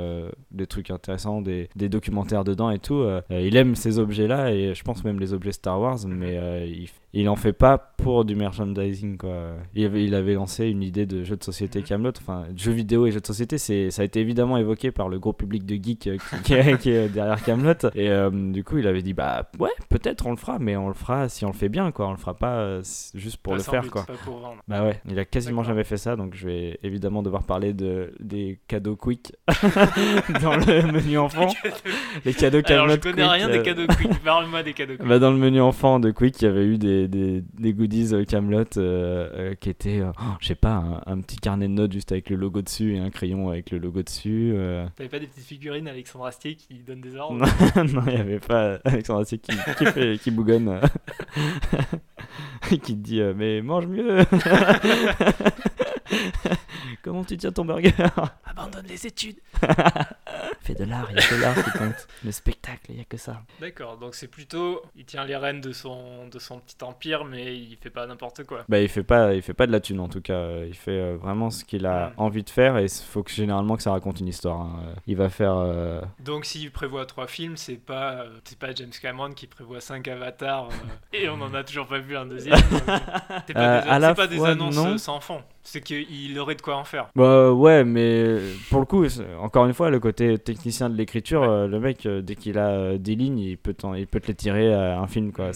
des trucs intéressants, des documentaires dedans et tout, il aime ces objets là, et je pense même les objets Star Wars, mais il en fait pas pour du merchandising quoi. Il avait lancé une idée de jeu de société Kaamelott, enfin jeux vidéo et jeux de société, ça a été évidemment évoqué par le gros public de geeks qui est derrière Kaamelott, et du coup il avait dit bah ouais, peut-être on le fera, mais on le fera si on le fait bien quoi, on le fera pas juste pour le faire quoi. Pas pour vendre. Bah ouais, il a quasiment jamais fait ça, donc je vais évidemment devoir parler des cadeaux Quick dans le menu enfant. Les cadeaux Kaamelott. Alors je connais rien des cadeaux Quick, parle-moi des cadeaux Quick. Bah dans le menu enfant de Quick, il y avait eu des goodies Kaamelott qui étaient je sais pas, un petit carnet de notes juste avec le logo dessus et un crayon avec le logo dessus. T'avais pas des petites figurines Alexandre Astier qui donnent des ordres? Non, il y avait pas Alexandre Astier qui bougonne qui te dit mais mange mieux. Comment tu tiens ton burger? Abandonne les études. Fais de l'art, il y a que l'art qui compte. Le spectacle, il y a que ça. D'accord, donc c'est plutôt, il tient les rênes de son petit empire, mais il fait pas n'importe quoi. Bah il fait pas de la thune en tout cas. Il fait vraiment ce qu'il a envie de faire, et il faut généralement que ça raconte une histoire. Il va faire. Donc s'il prévoit 3 films, c'est pas James Cameron qui prévoit 5 avatars et on en a toujours pas vu un deuxième. C'est pas des annonces non. sans fond. C'est qu'il aurait de quoi en faire. Bah ouais, mais pour le coup, encore une fois, le côté technicien de l'écriture, le mec, dès qu'il a des lignes, il peut te les tirer à un film, quoi.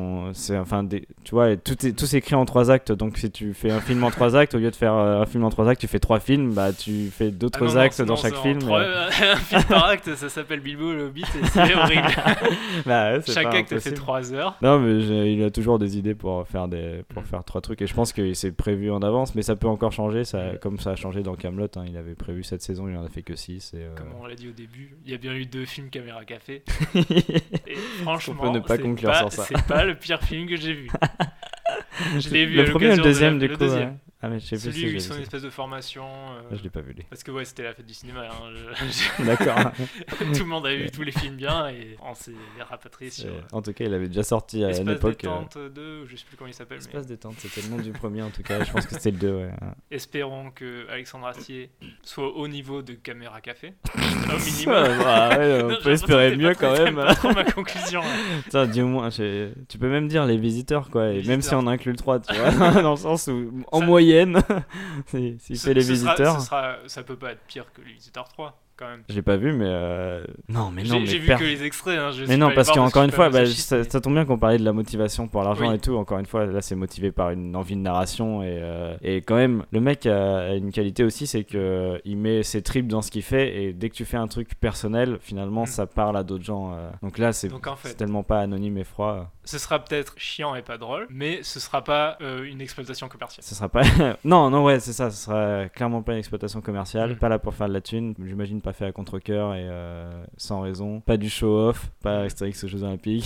Tu vois, tout s'écrit en 3 actes, donc si tu fais un film en 3 actes, au lieu de faire un film en 3 actes, tu fais 3 films, bah tu fais d'autres actes dans chaque film. Un film par acte, ça s'appelle Bilbo le Hobbit, et c'est horrible. Bah, ouais, chaque acte fait 3 heures. Non, mais il a toujours des idées pour faire 3 trucs, et je pense que c'est prévu en avance, mais ça peut encore changer, comme ça a changé dans Kaamelott, il avait prévu cette saison, il en a fait que 6. Comme on l'a dit au début, il y a bien eu 2 films Caméra Café. Et franchement, on peut ne pas conclure sur ça. C'est pas le pire film que j'ai vu. Je l'ai vu le premier et le deuxième, du coup. Deuxième. Ah, mais je sais plus celui où ils sont une espèce de formation. Je l'ai pas vu. Parce que c'était la fête du cinéma. D'accord. Tout le monde a vu tous les films bien et on s'est rapatrié sur. En tout cas, il avait déjà sorti à une époque. Espace détente 2, je sais plus comment il s'appelle. Espace détente, c'était le nom du premier en tout cas. Je pense que c'était le 2. Ouais. Espérons que Alexandre Astier soit au niveau de Caméra Café. Au minimum. On peut espérer mieux quand même. C'est pas trop ma conclusion. Tiens, dis au moins, tu peux même dire les visiteurs quoi. Et même si on inclut le 3, tu vois, dans le sens où en moyenne. S'il fait les visiteurs, ça peut pas être pire que les visiteurs 3 quand même. Je l'ai pas vu, mais non. J'ai vu que les extraits. Mais non, parce qu'encore une fois, ça tombe bien qu'on parlait de la motivation pour l'argent et tout. Encore une fois, là, c'est motivé par une envie de narration et quand même, le mec a une qualité aussi, c'est que il met ses tripes dans ce qu'il fait, et dès que tu fais un truc personnel, finalement, ça parle à d'autres gens. Donc là, c'est tellement pas anonyme et froid. Ce sera peut-être chiant et pas drôle, mais ce sera pas une exploitation commerciale. Ce sera pas. non, ouais, c'est ça. Ce sera clairement pas une exploitation commerciale. Pas là pour faire de la thune. J'imagine pas fait à contre-cœur et sans raison. Pas du show-off, pas Astérix aux Jeux Olympiques.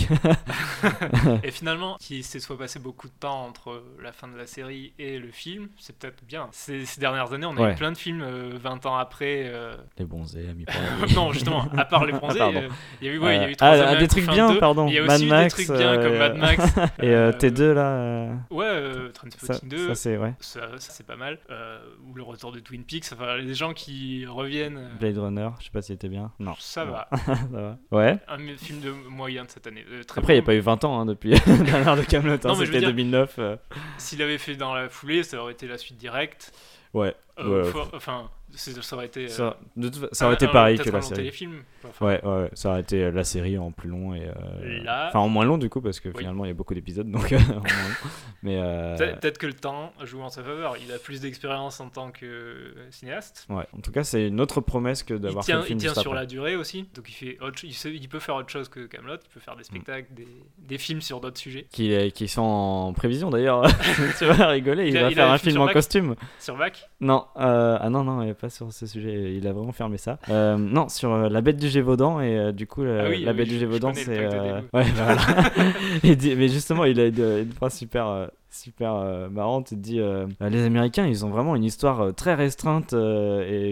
Et finalement, qu'il se soit passé beaucoup de temps entre la fin de la série et le film, c'est peut-être bien. Ces dernières années, on a eu plein de films 20 ans après. Les Bronzés, Amis Non, justement, à part les Bronzés, il y a eu des trucs bien, pardon. Il y a Mad aussi Max, des trucs bien comme Mad Max. Et T2 là. Trainspotting 2. Ça c'est ouais. Ça c'est pas mal. Ou le retour de Twin Peaks. Enfin, les gens qui reviennent. Blade Runner, je sais pas s'il était bien. Non. Ça va. Ça va. Ouais. Un film de moyen de cette année. Après, il n'y a pas eu 20 ans depuis la dernière de Kaamelott. C'était 2009. S'il avait fait dans la foulée, ça aurait été la suite directe. Ouais. Enfin, ça aurait été. Ça aurait été pareil que la série. Téléfilm. Ouais, ça aurait été la série en plus long et. Enfin, en moins long du coup, parce que finalement il y a beaucoup d'épisodes, donc en moins long. Mais. Peut-être que le temps joue en sa faveur. Il a plus d'expérience en tant que cinéaste. Ouais. En tout cas, c'est une autre promesse que d'avoir fait le film. Il tient juste sur après. La durée aussi. Donc il peut faire autre chose que Kaamelott. Il peut faire des spectacles, des films sur d'autres sujets. Qui sont en prévision d'ailleurs. Tu vas rigoler. Il va faire un film en costume. Sur Vac. Non. Non, il n'est pas sur ce sujet. Il a vraiment fermé ça. Non, sur La Bête du Gévaudan et du coup La Bête du Gévaudan c'est ouais voilà. Mais justement il a une phrase super marrante. Il dit les Américains ils ont vraiment une histoire très restreinte et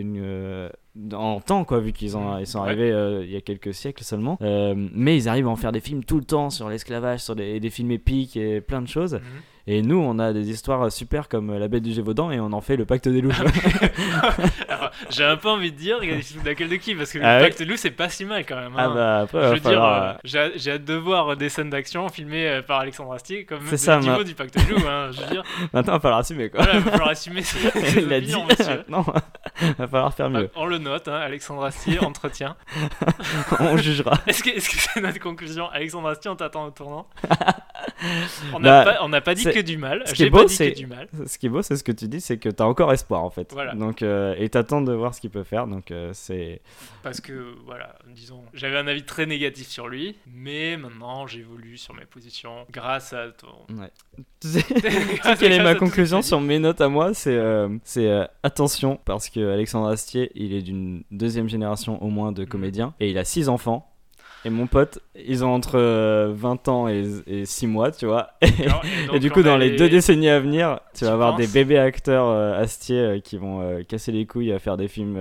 en temps quoi, vu qu'ils sont arrivés il y a quelques siècles seulement, mais ils arrivent à en faire des films tout le temps sur l'esclavage, sur des films épiques et plein de choses. Et nous, on a des histoires super comme La Bête du Gévaudan et on en fait Le Pacte des loups. Alors, j'ai un peu envie de dire, il y a des films laquelle de qui, parce que Le Pacte des loups, c'est pas si mal quand même. Hein. Après, je veux dire, j'ai hâte de voir des scènes d'action filmées par Alexandre Astier, comme le niveau du Pacte des loups. Hein, je veux dire. Maintenant, il va falloir assumer quoi. Voilà, il va falloir assumer ses il a dit, non, il va falloir faire mieux. On le note, hein, Alexandre Astier, entretien. On jugera. Est-ce que c'est notre conclusion? Alexandre Astier, on t'attend au tournant. On n'a pas dit que du mal. Ce qui est beau, c'est ce que tu dis, c'est que t'as encore espoir en fait. Voilà. Donc, et t'attends de voir ce qu'il peut faire. Donc, c'est. Parce que, voilà, disons, j'avais un avis très négatif sur lui, mais maintenant j'évolue sur mes positions grâce à ton. Ouais. Tu sais quelle est ma conclusion sur mes notes à moi? C'est attention, parce que Alexandre Astier, il est d'une deuxième génération au moins de comédiens et il a 6 enfants. Et mon pote, ils ont entre 20 ans et 6 mois, tu vois. Et du coup, dans les 2 décennies à venir, tu vas avoir des bébés acteurs Astier qui vont casser les couilles à faire des films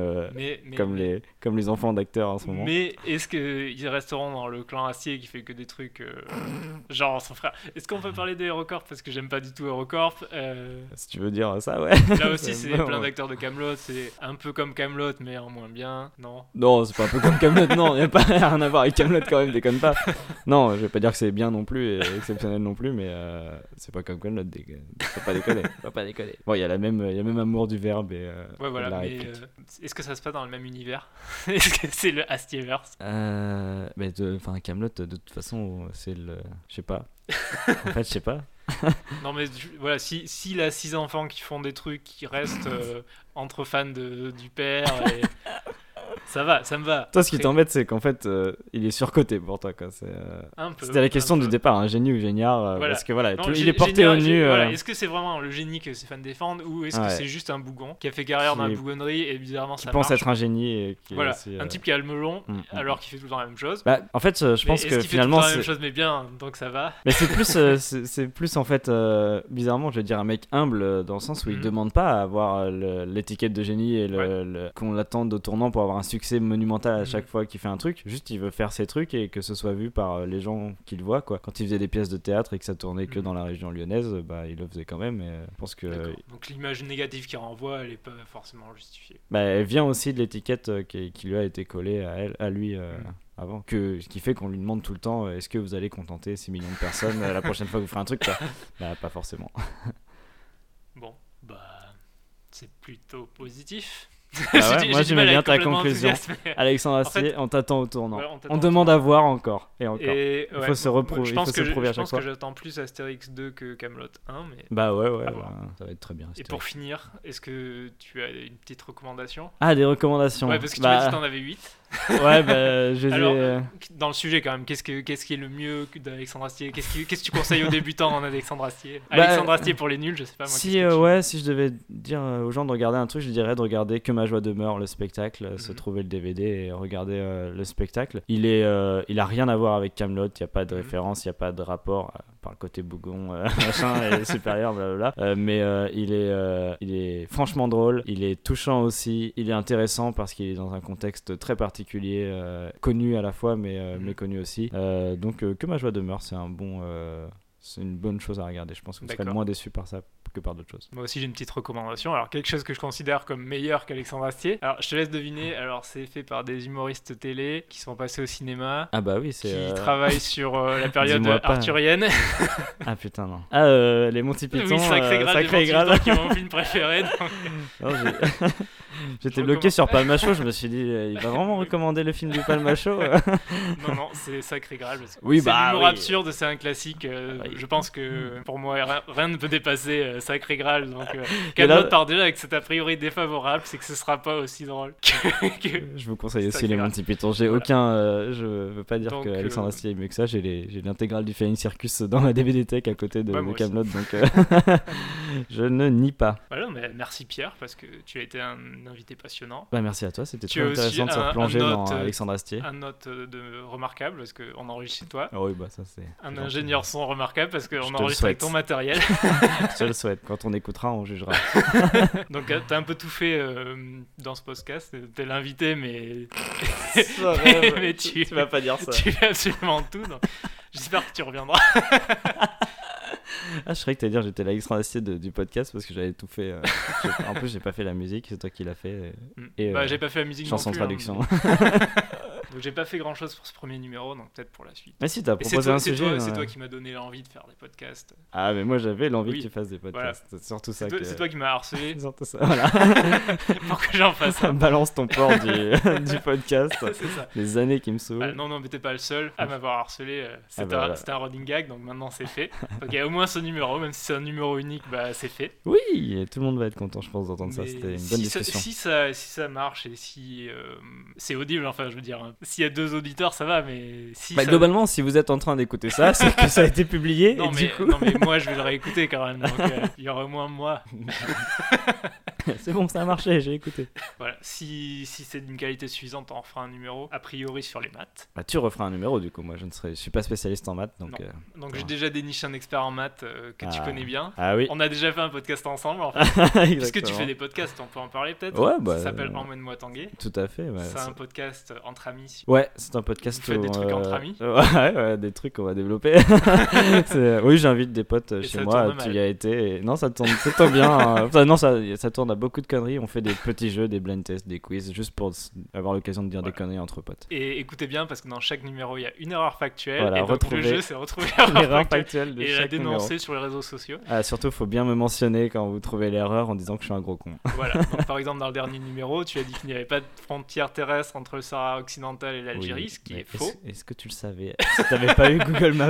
comme les enfants d'acteurs en ce moment. Mais est-ce qu'ils resteront dans le clan Astier qui fait que des trucs genre son frère? Est-ce qu'on peut parler des HeuroCorp? Parce que j'aime pas du tout HeuroCorp. Si tu veux dire ça, ouais. Là aussi, c'est plein d'acteurs de Kaamelott. C'est un peu comme Kaamelott, mais en moins bien, non? Non, c'est pas un peu comme Kaamelott, non. Il n'y a pas rien à voir avec Kaamelott quand même, déconne pas. Non, je vais pas dire que c'est bien non plus et exceptionnel non plus, mais c'est pas comme Kaamelott, faut pas déconner. Bon, il y a le même amour du verbe et ouais, voilà, de la mais réplique. est-ce que ça se passe dans le même univers? Est-ce que c'est le Astierverse? Mais Kaamelott, de toute façon, c'est le... Je sais pas. En fait, je sais pas. Non, mais voilà, s'il a 6 enfants qui font des trucs qui restent entre fans du père et... Ça me va. Toi, ce qui t'embête, c'est qu'en fait, il est surcoté pour toi, quoi. C'était la question du départ, un génie ou géniard, voilà. parce que voilà, non, il est porté au nu. Voilà. Est-ce que c'est vraiment le génie que ses fans défendent, ou est-ce que c'est juste un bougon qui a fait carrière dans la bougonnerie et bizarrement ça marche? Qui pense être un génie et qui voilà, aussi, un type qui a le melon alors qu'il fait tout le temps la même chose. Bah, en fait, je pense que finalement, fait tout le temps la même chose, mais bien, donc ça va. Mais c'est plus en fait, bizarrement, je veux dire, un mec humble dans le sens où il demande pas à avoir l'étiquette de génie et qu'on l'attende au tournant pour avoir un succès monumental à chaque fois qu'il fait un truc. Juste, il veut faire ses trucs et que ce soit vu par les gens qui le voient, quoi. Quand il faisait des pièces de théâtre et que ça tournait que dans la région lyonnaise, bah il le faisait quand même. Et je pense que. Donc l'image négative qu'il renvoie, elle est pas forcément justifiée. Bah, elle vient aussi de l'étiquette qui lui a été collée à lui. Avant, ce qui fait qu'on lui demande tout le temps est-ce que vous allez contenter 6 millions de personnes la prochaine fois que vous ferez un truc, quoi. Bah, pas forcément. Bon, bah c'est plutôt positif. Ah ouais, moi j'aimais bien ta conclusion. Alexandre Astier, on t'attend au tournant. On demande à voir encore et encore. Il faut se reprouver, à chaque fois. Je pense que j'attends plus Astérix 2 que Kaamelott 1, mais bah ouais, ça va être très bien. Astérix. Et pour finir, est-ce que tu as une petite recommandation? Ah, des recommandations. Ouais, parce que tu m'as dit que t'en avais 8. Ouais, bah, je Alors, dis. dans le sujet quand même, qu'est-ce qui est le mieux d'Alexandre Astier? Qu'est-ce que tu conseilles aux débutants en Alexandre Astier? Alexandre Astier pour les nuls, je sais pas moi. Si, qu'est-ce que tu- si je devais dire aux gens de regarder un truc, je dirais de regarder Que ma joie demeure, le spectacle, se trouver le DVD et regarder le spectacle. Il a rien à voir avec Kaamelott, il n'y a pas de référence, il n'y a pas de rapport, par le côté bougon, machin, et supérieur, blablabla. Mais il est franchement drôle, il est touchant aussi, il est intéressant parce qu'il est dans un contexte très particulier, connu à la fois, mais méconnu aussi. Donc Que ma joie demeure, c'est une bonne chose à regarder. Je pense que vous serez D'accord. moins déçus par ça que par d'autres choses. Moi aussi j'ai une petite recommandation. Alors quelque chose que je considère comme meilleur qu'Alexandre Astier. Alors je te laisse deviner. Alors c'est fait par des humoristes télé qui sont passés au cinéma, Ah bah oui, qui c'est... travaillent sur la période Dis-moi pas. arthurienne. Ah putain, non. Les Monty Python, Oui, Sacré Graal, Sacré des Graal. Monty Python, qui est mon film préféré. Donc... Non, j'étais Je bloqué recommande. sur Palmacho, je me suis dit, il va vraiment recommander le film du Palmacho. Non, c'est Sacré Graal. Parce que Oui, c'est bah, l'humour oui. absurde, c'est un classique. Oui. Je pense que pour moi, rien ne peut dépasser Sacré Graal. Donc, Et là- Kaamelott part déjà avec cet a priori défavorable, c'est que ce sera pas aussi drôle que... Je vous conseille aussi Sacré les Graal. Monty Python. J'ai Voilà. aucun. Je veux pas dire Donc, que Alexandre Astier est mieux que ça. J'ai l'intégrale du Flying Circus dans ma DVD Tech à côté de Ouais, moi aussi. Kaamelott, donc je ne nie pas. Voilà, mais merci Pierre, parce que tu as été un invité passionnant. Bah, merci à toi, c'était Tu très as aussi intéressant de se un replonger note, dans Alexandre Astier. Un note de remarquable, parce qu'on enregistre chez toi. Ah oui, bah ça c'est. Un gentil. ingénieur son remarquable, parce Je qu'on te le enregistre avec souhaite. ton matériel. Je te le souhaite. Quand on écoutera, on jugera. Donc t'as un peu tout fait dans ce podcast. T'es l'invité, mais mais tu vas pas dire ça. tu fais absolument tout. Donc j'espère que tu reviendras. Ah, je croyais que t'allais dire j'étais l'Alexandre Astier du podcast parce que j'avais tout fait. En plus, j'ai pas fait la musique, c'est toi qui l'as fait. Et, Bah, j'ai pas fait la musique chanson non plus, traduction. donc j'ai pas fait grand chose pour ce premier numéro, donc peut-être pour la suite. Mais si, t'as Et c'est proposé toi, un c'est sujet. toi- c'est toi qui m'as donné l'envie de faire des podcasts. Ah, mais moi j'avais l'envie Oui. que tu fasses des podcasts. C'est surtout ça. C'est toi qui m'as harcelé C'est surtout ça. Voilà. pour que j'en fasse un. Balance ton port du podcast. C'est ça. Les années qui me saoulent. Ah, non, mais t'es pas le seul à m'avoir harcelé. C'était bah voilà. c'était un running gag, donc maintenant c'est fait. Donc il y a au moins ce numéro, même si c'est un numéro unique, bah c'est fait. Oui, et tout le monde va être content, je pense, d'entendre ça. Mais C'était une si bonne ça- discussion. si ça marche et si c'est audible, enfin je veux dire, hein. S'il y a 2 auditeurs, ça va, mais si Bah, ça... globalement, si vous êtes en train d'écouter ça, c'est que ça a été publié. Non, et mais, du coup, non mais moi je vais le réécouter quand même, donc il y aura au moins moi. c'est bon, ça a marché, j'ai écouté. Voilà, si c'est d'une qualité suffisante, on refera un numéro, a priori sur les maths. Bah, tu referas un numéro du coup. Moi, je suis pas spécialiste en maths, donc. Non. Donc ça j'ai va. déjà déniché un expert en maths que tu Ah. connais bien. Ah oui. On a déjà fait un podcast ensemble en fait. Puisque tu Exactement. fais des podcasts, on peut en parler peut-être. Ouais, bah, Ça s'appelle Emmène-moi Tanguay. Tout à fait. Ouais, C'est un podcast entre amis. Ouais, c'est un podcast Vous faites des trucs entre amis Ouais, des trucs qu'on va développer. Oui, j'invite des potes Et chez ça moi, tourne tu mal. y as été. Non, ça tourne plutôt bien. Enfin, non, ça tourne à beaucoup de conneries. On fait des petits jeux, des blind tests, des quiz, juste pour avoir l'occasion de dire des conneries entre potes. Et écoutez bien parce que dans chaque numéro il y a une erreur factuelle. Voilà, et donc retrouver le jeu c'est retrouver L'erreur l'erreur factuelle factuelle de et la chaque numéro. dénoncer sur les réseaux sociaux. Ah, surtout, faut bien me mentionner quand vous trouvez l'erreur en disant que je suis un gros con. Voilà. Donc, par exemple dans le dernier numéro tu as dit qu'il n'y avait pas de frontière terrestre entre le Sahara occidental et l'Algérie, Oui, ce qui mais est faux. Est-ce que tu le savais? Si t'avais pas eu Google Maps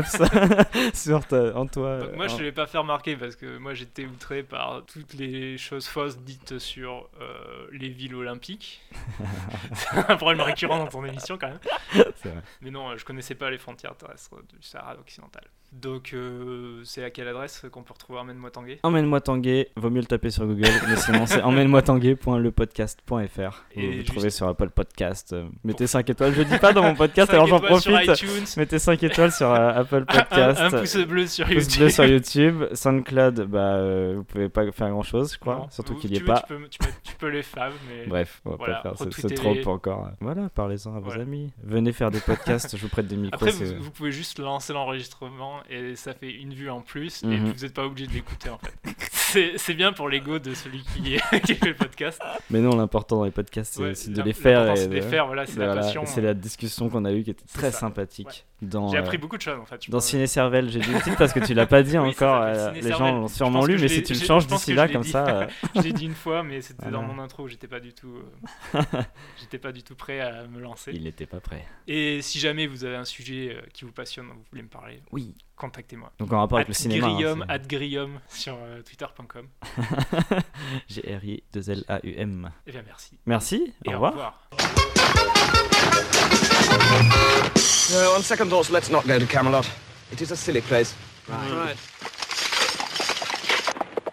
en toi. Donc moi je ne l'ai pas fait remarquer parce que moi j'étais outré par toutes les choses fausses dites sur les villes olympiques. C'est un problème récurrent dans ton émission quand même. C'est vrai. Mais non, je connaissais pas les frontières terrestres du Sahara occidental. Donc c'est à quelle adresse qu'on peut retrouver Emmène-moi Tanguay? Emmène-moi Tanguay, vaut mieux le taper sur Google, mais sinon c'est emmène-moi-tanguay.lepodcast.fr. Vous Et le juste- trouvez sur Apple Podcast. Mettez 5 étoiles, je dis pas dans mon podcast, 5 alors j'en étoiles sur profite. iTunes, Mettez 5 étoiles sur Apple Podcast. un pouce bleu sur pouce YouTube. bleu sur YouTube. SoundCloud, vous pouvez pas faire grand chose, je crois. Non, Surtout ou qu'il y tu est veux, pas. Tu peux les faves, mais Bref, on va Voilà, pas faire ce retweetez-les. trope encore. Voilà, parlez-en à vos Voilà. amis. Venez faire des podcasts, je vous prête des micros. après c'est- vous pouvez juste lancer l'enregistrement et ça fait une vue en plus et Mhm. vous n'êtes pas obligé de l'écouter en fait. C'est bien pour l'ego de celui qui fait le podcast. Mais non, l'important dans les podcasts, c'est Ouais, aussi de les faire. l'important, et c'est de les faire, voilà, c'est la voilà, passion. c'est la discussion qu'on a eue qui était C'est très ça. sympathique. Dans, J'ai appris beaucoup de choses en fait. je dans pense. Ciné Cervelle, j'ai dit le titre parce que tu l'as pas dit Oui, ça encore. s'appelle Ciné Les gens Cervelle. l'ont Je sûrement pense lu, que mais je si l'ai- tu le je changes pense d'ici que là, je l'ai comme dit. ça. Je l'ai dit une fois, mais c'était dans Voilà. mon intro. J'étais pas du tout prêt à me lancer. Il n'était pas prêt. Et si jamais vous avez un sujet qui vous passionne, vous voulez me parler, Oui. contactez-moi. Donc en rapport avec le cinéma. @grillum sur twitter.com. GRI2LAUM. Eh bien, merci. Merci, Et au revoir. On second thoughts, let's not go to Camelot. It is a silly place. Right.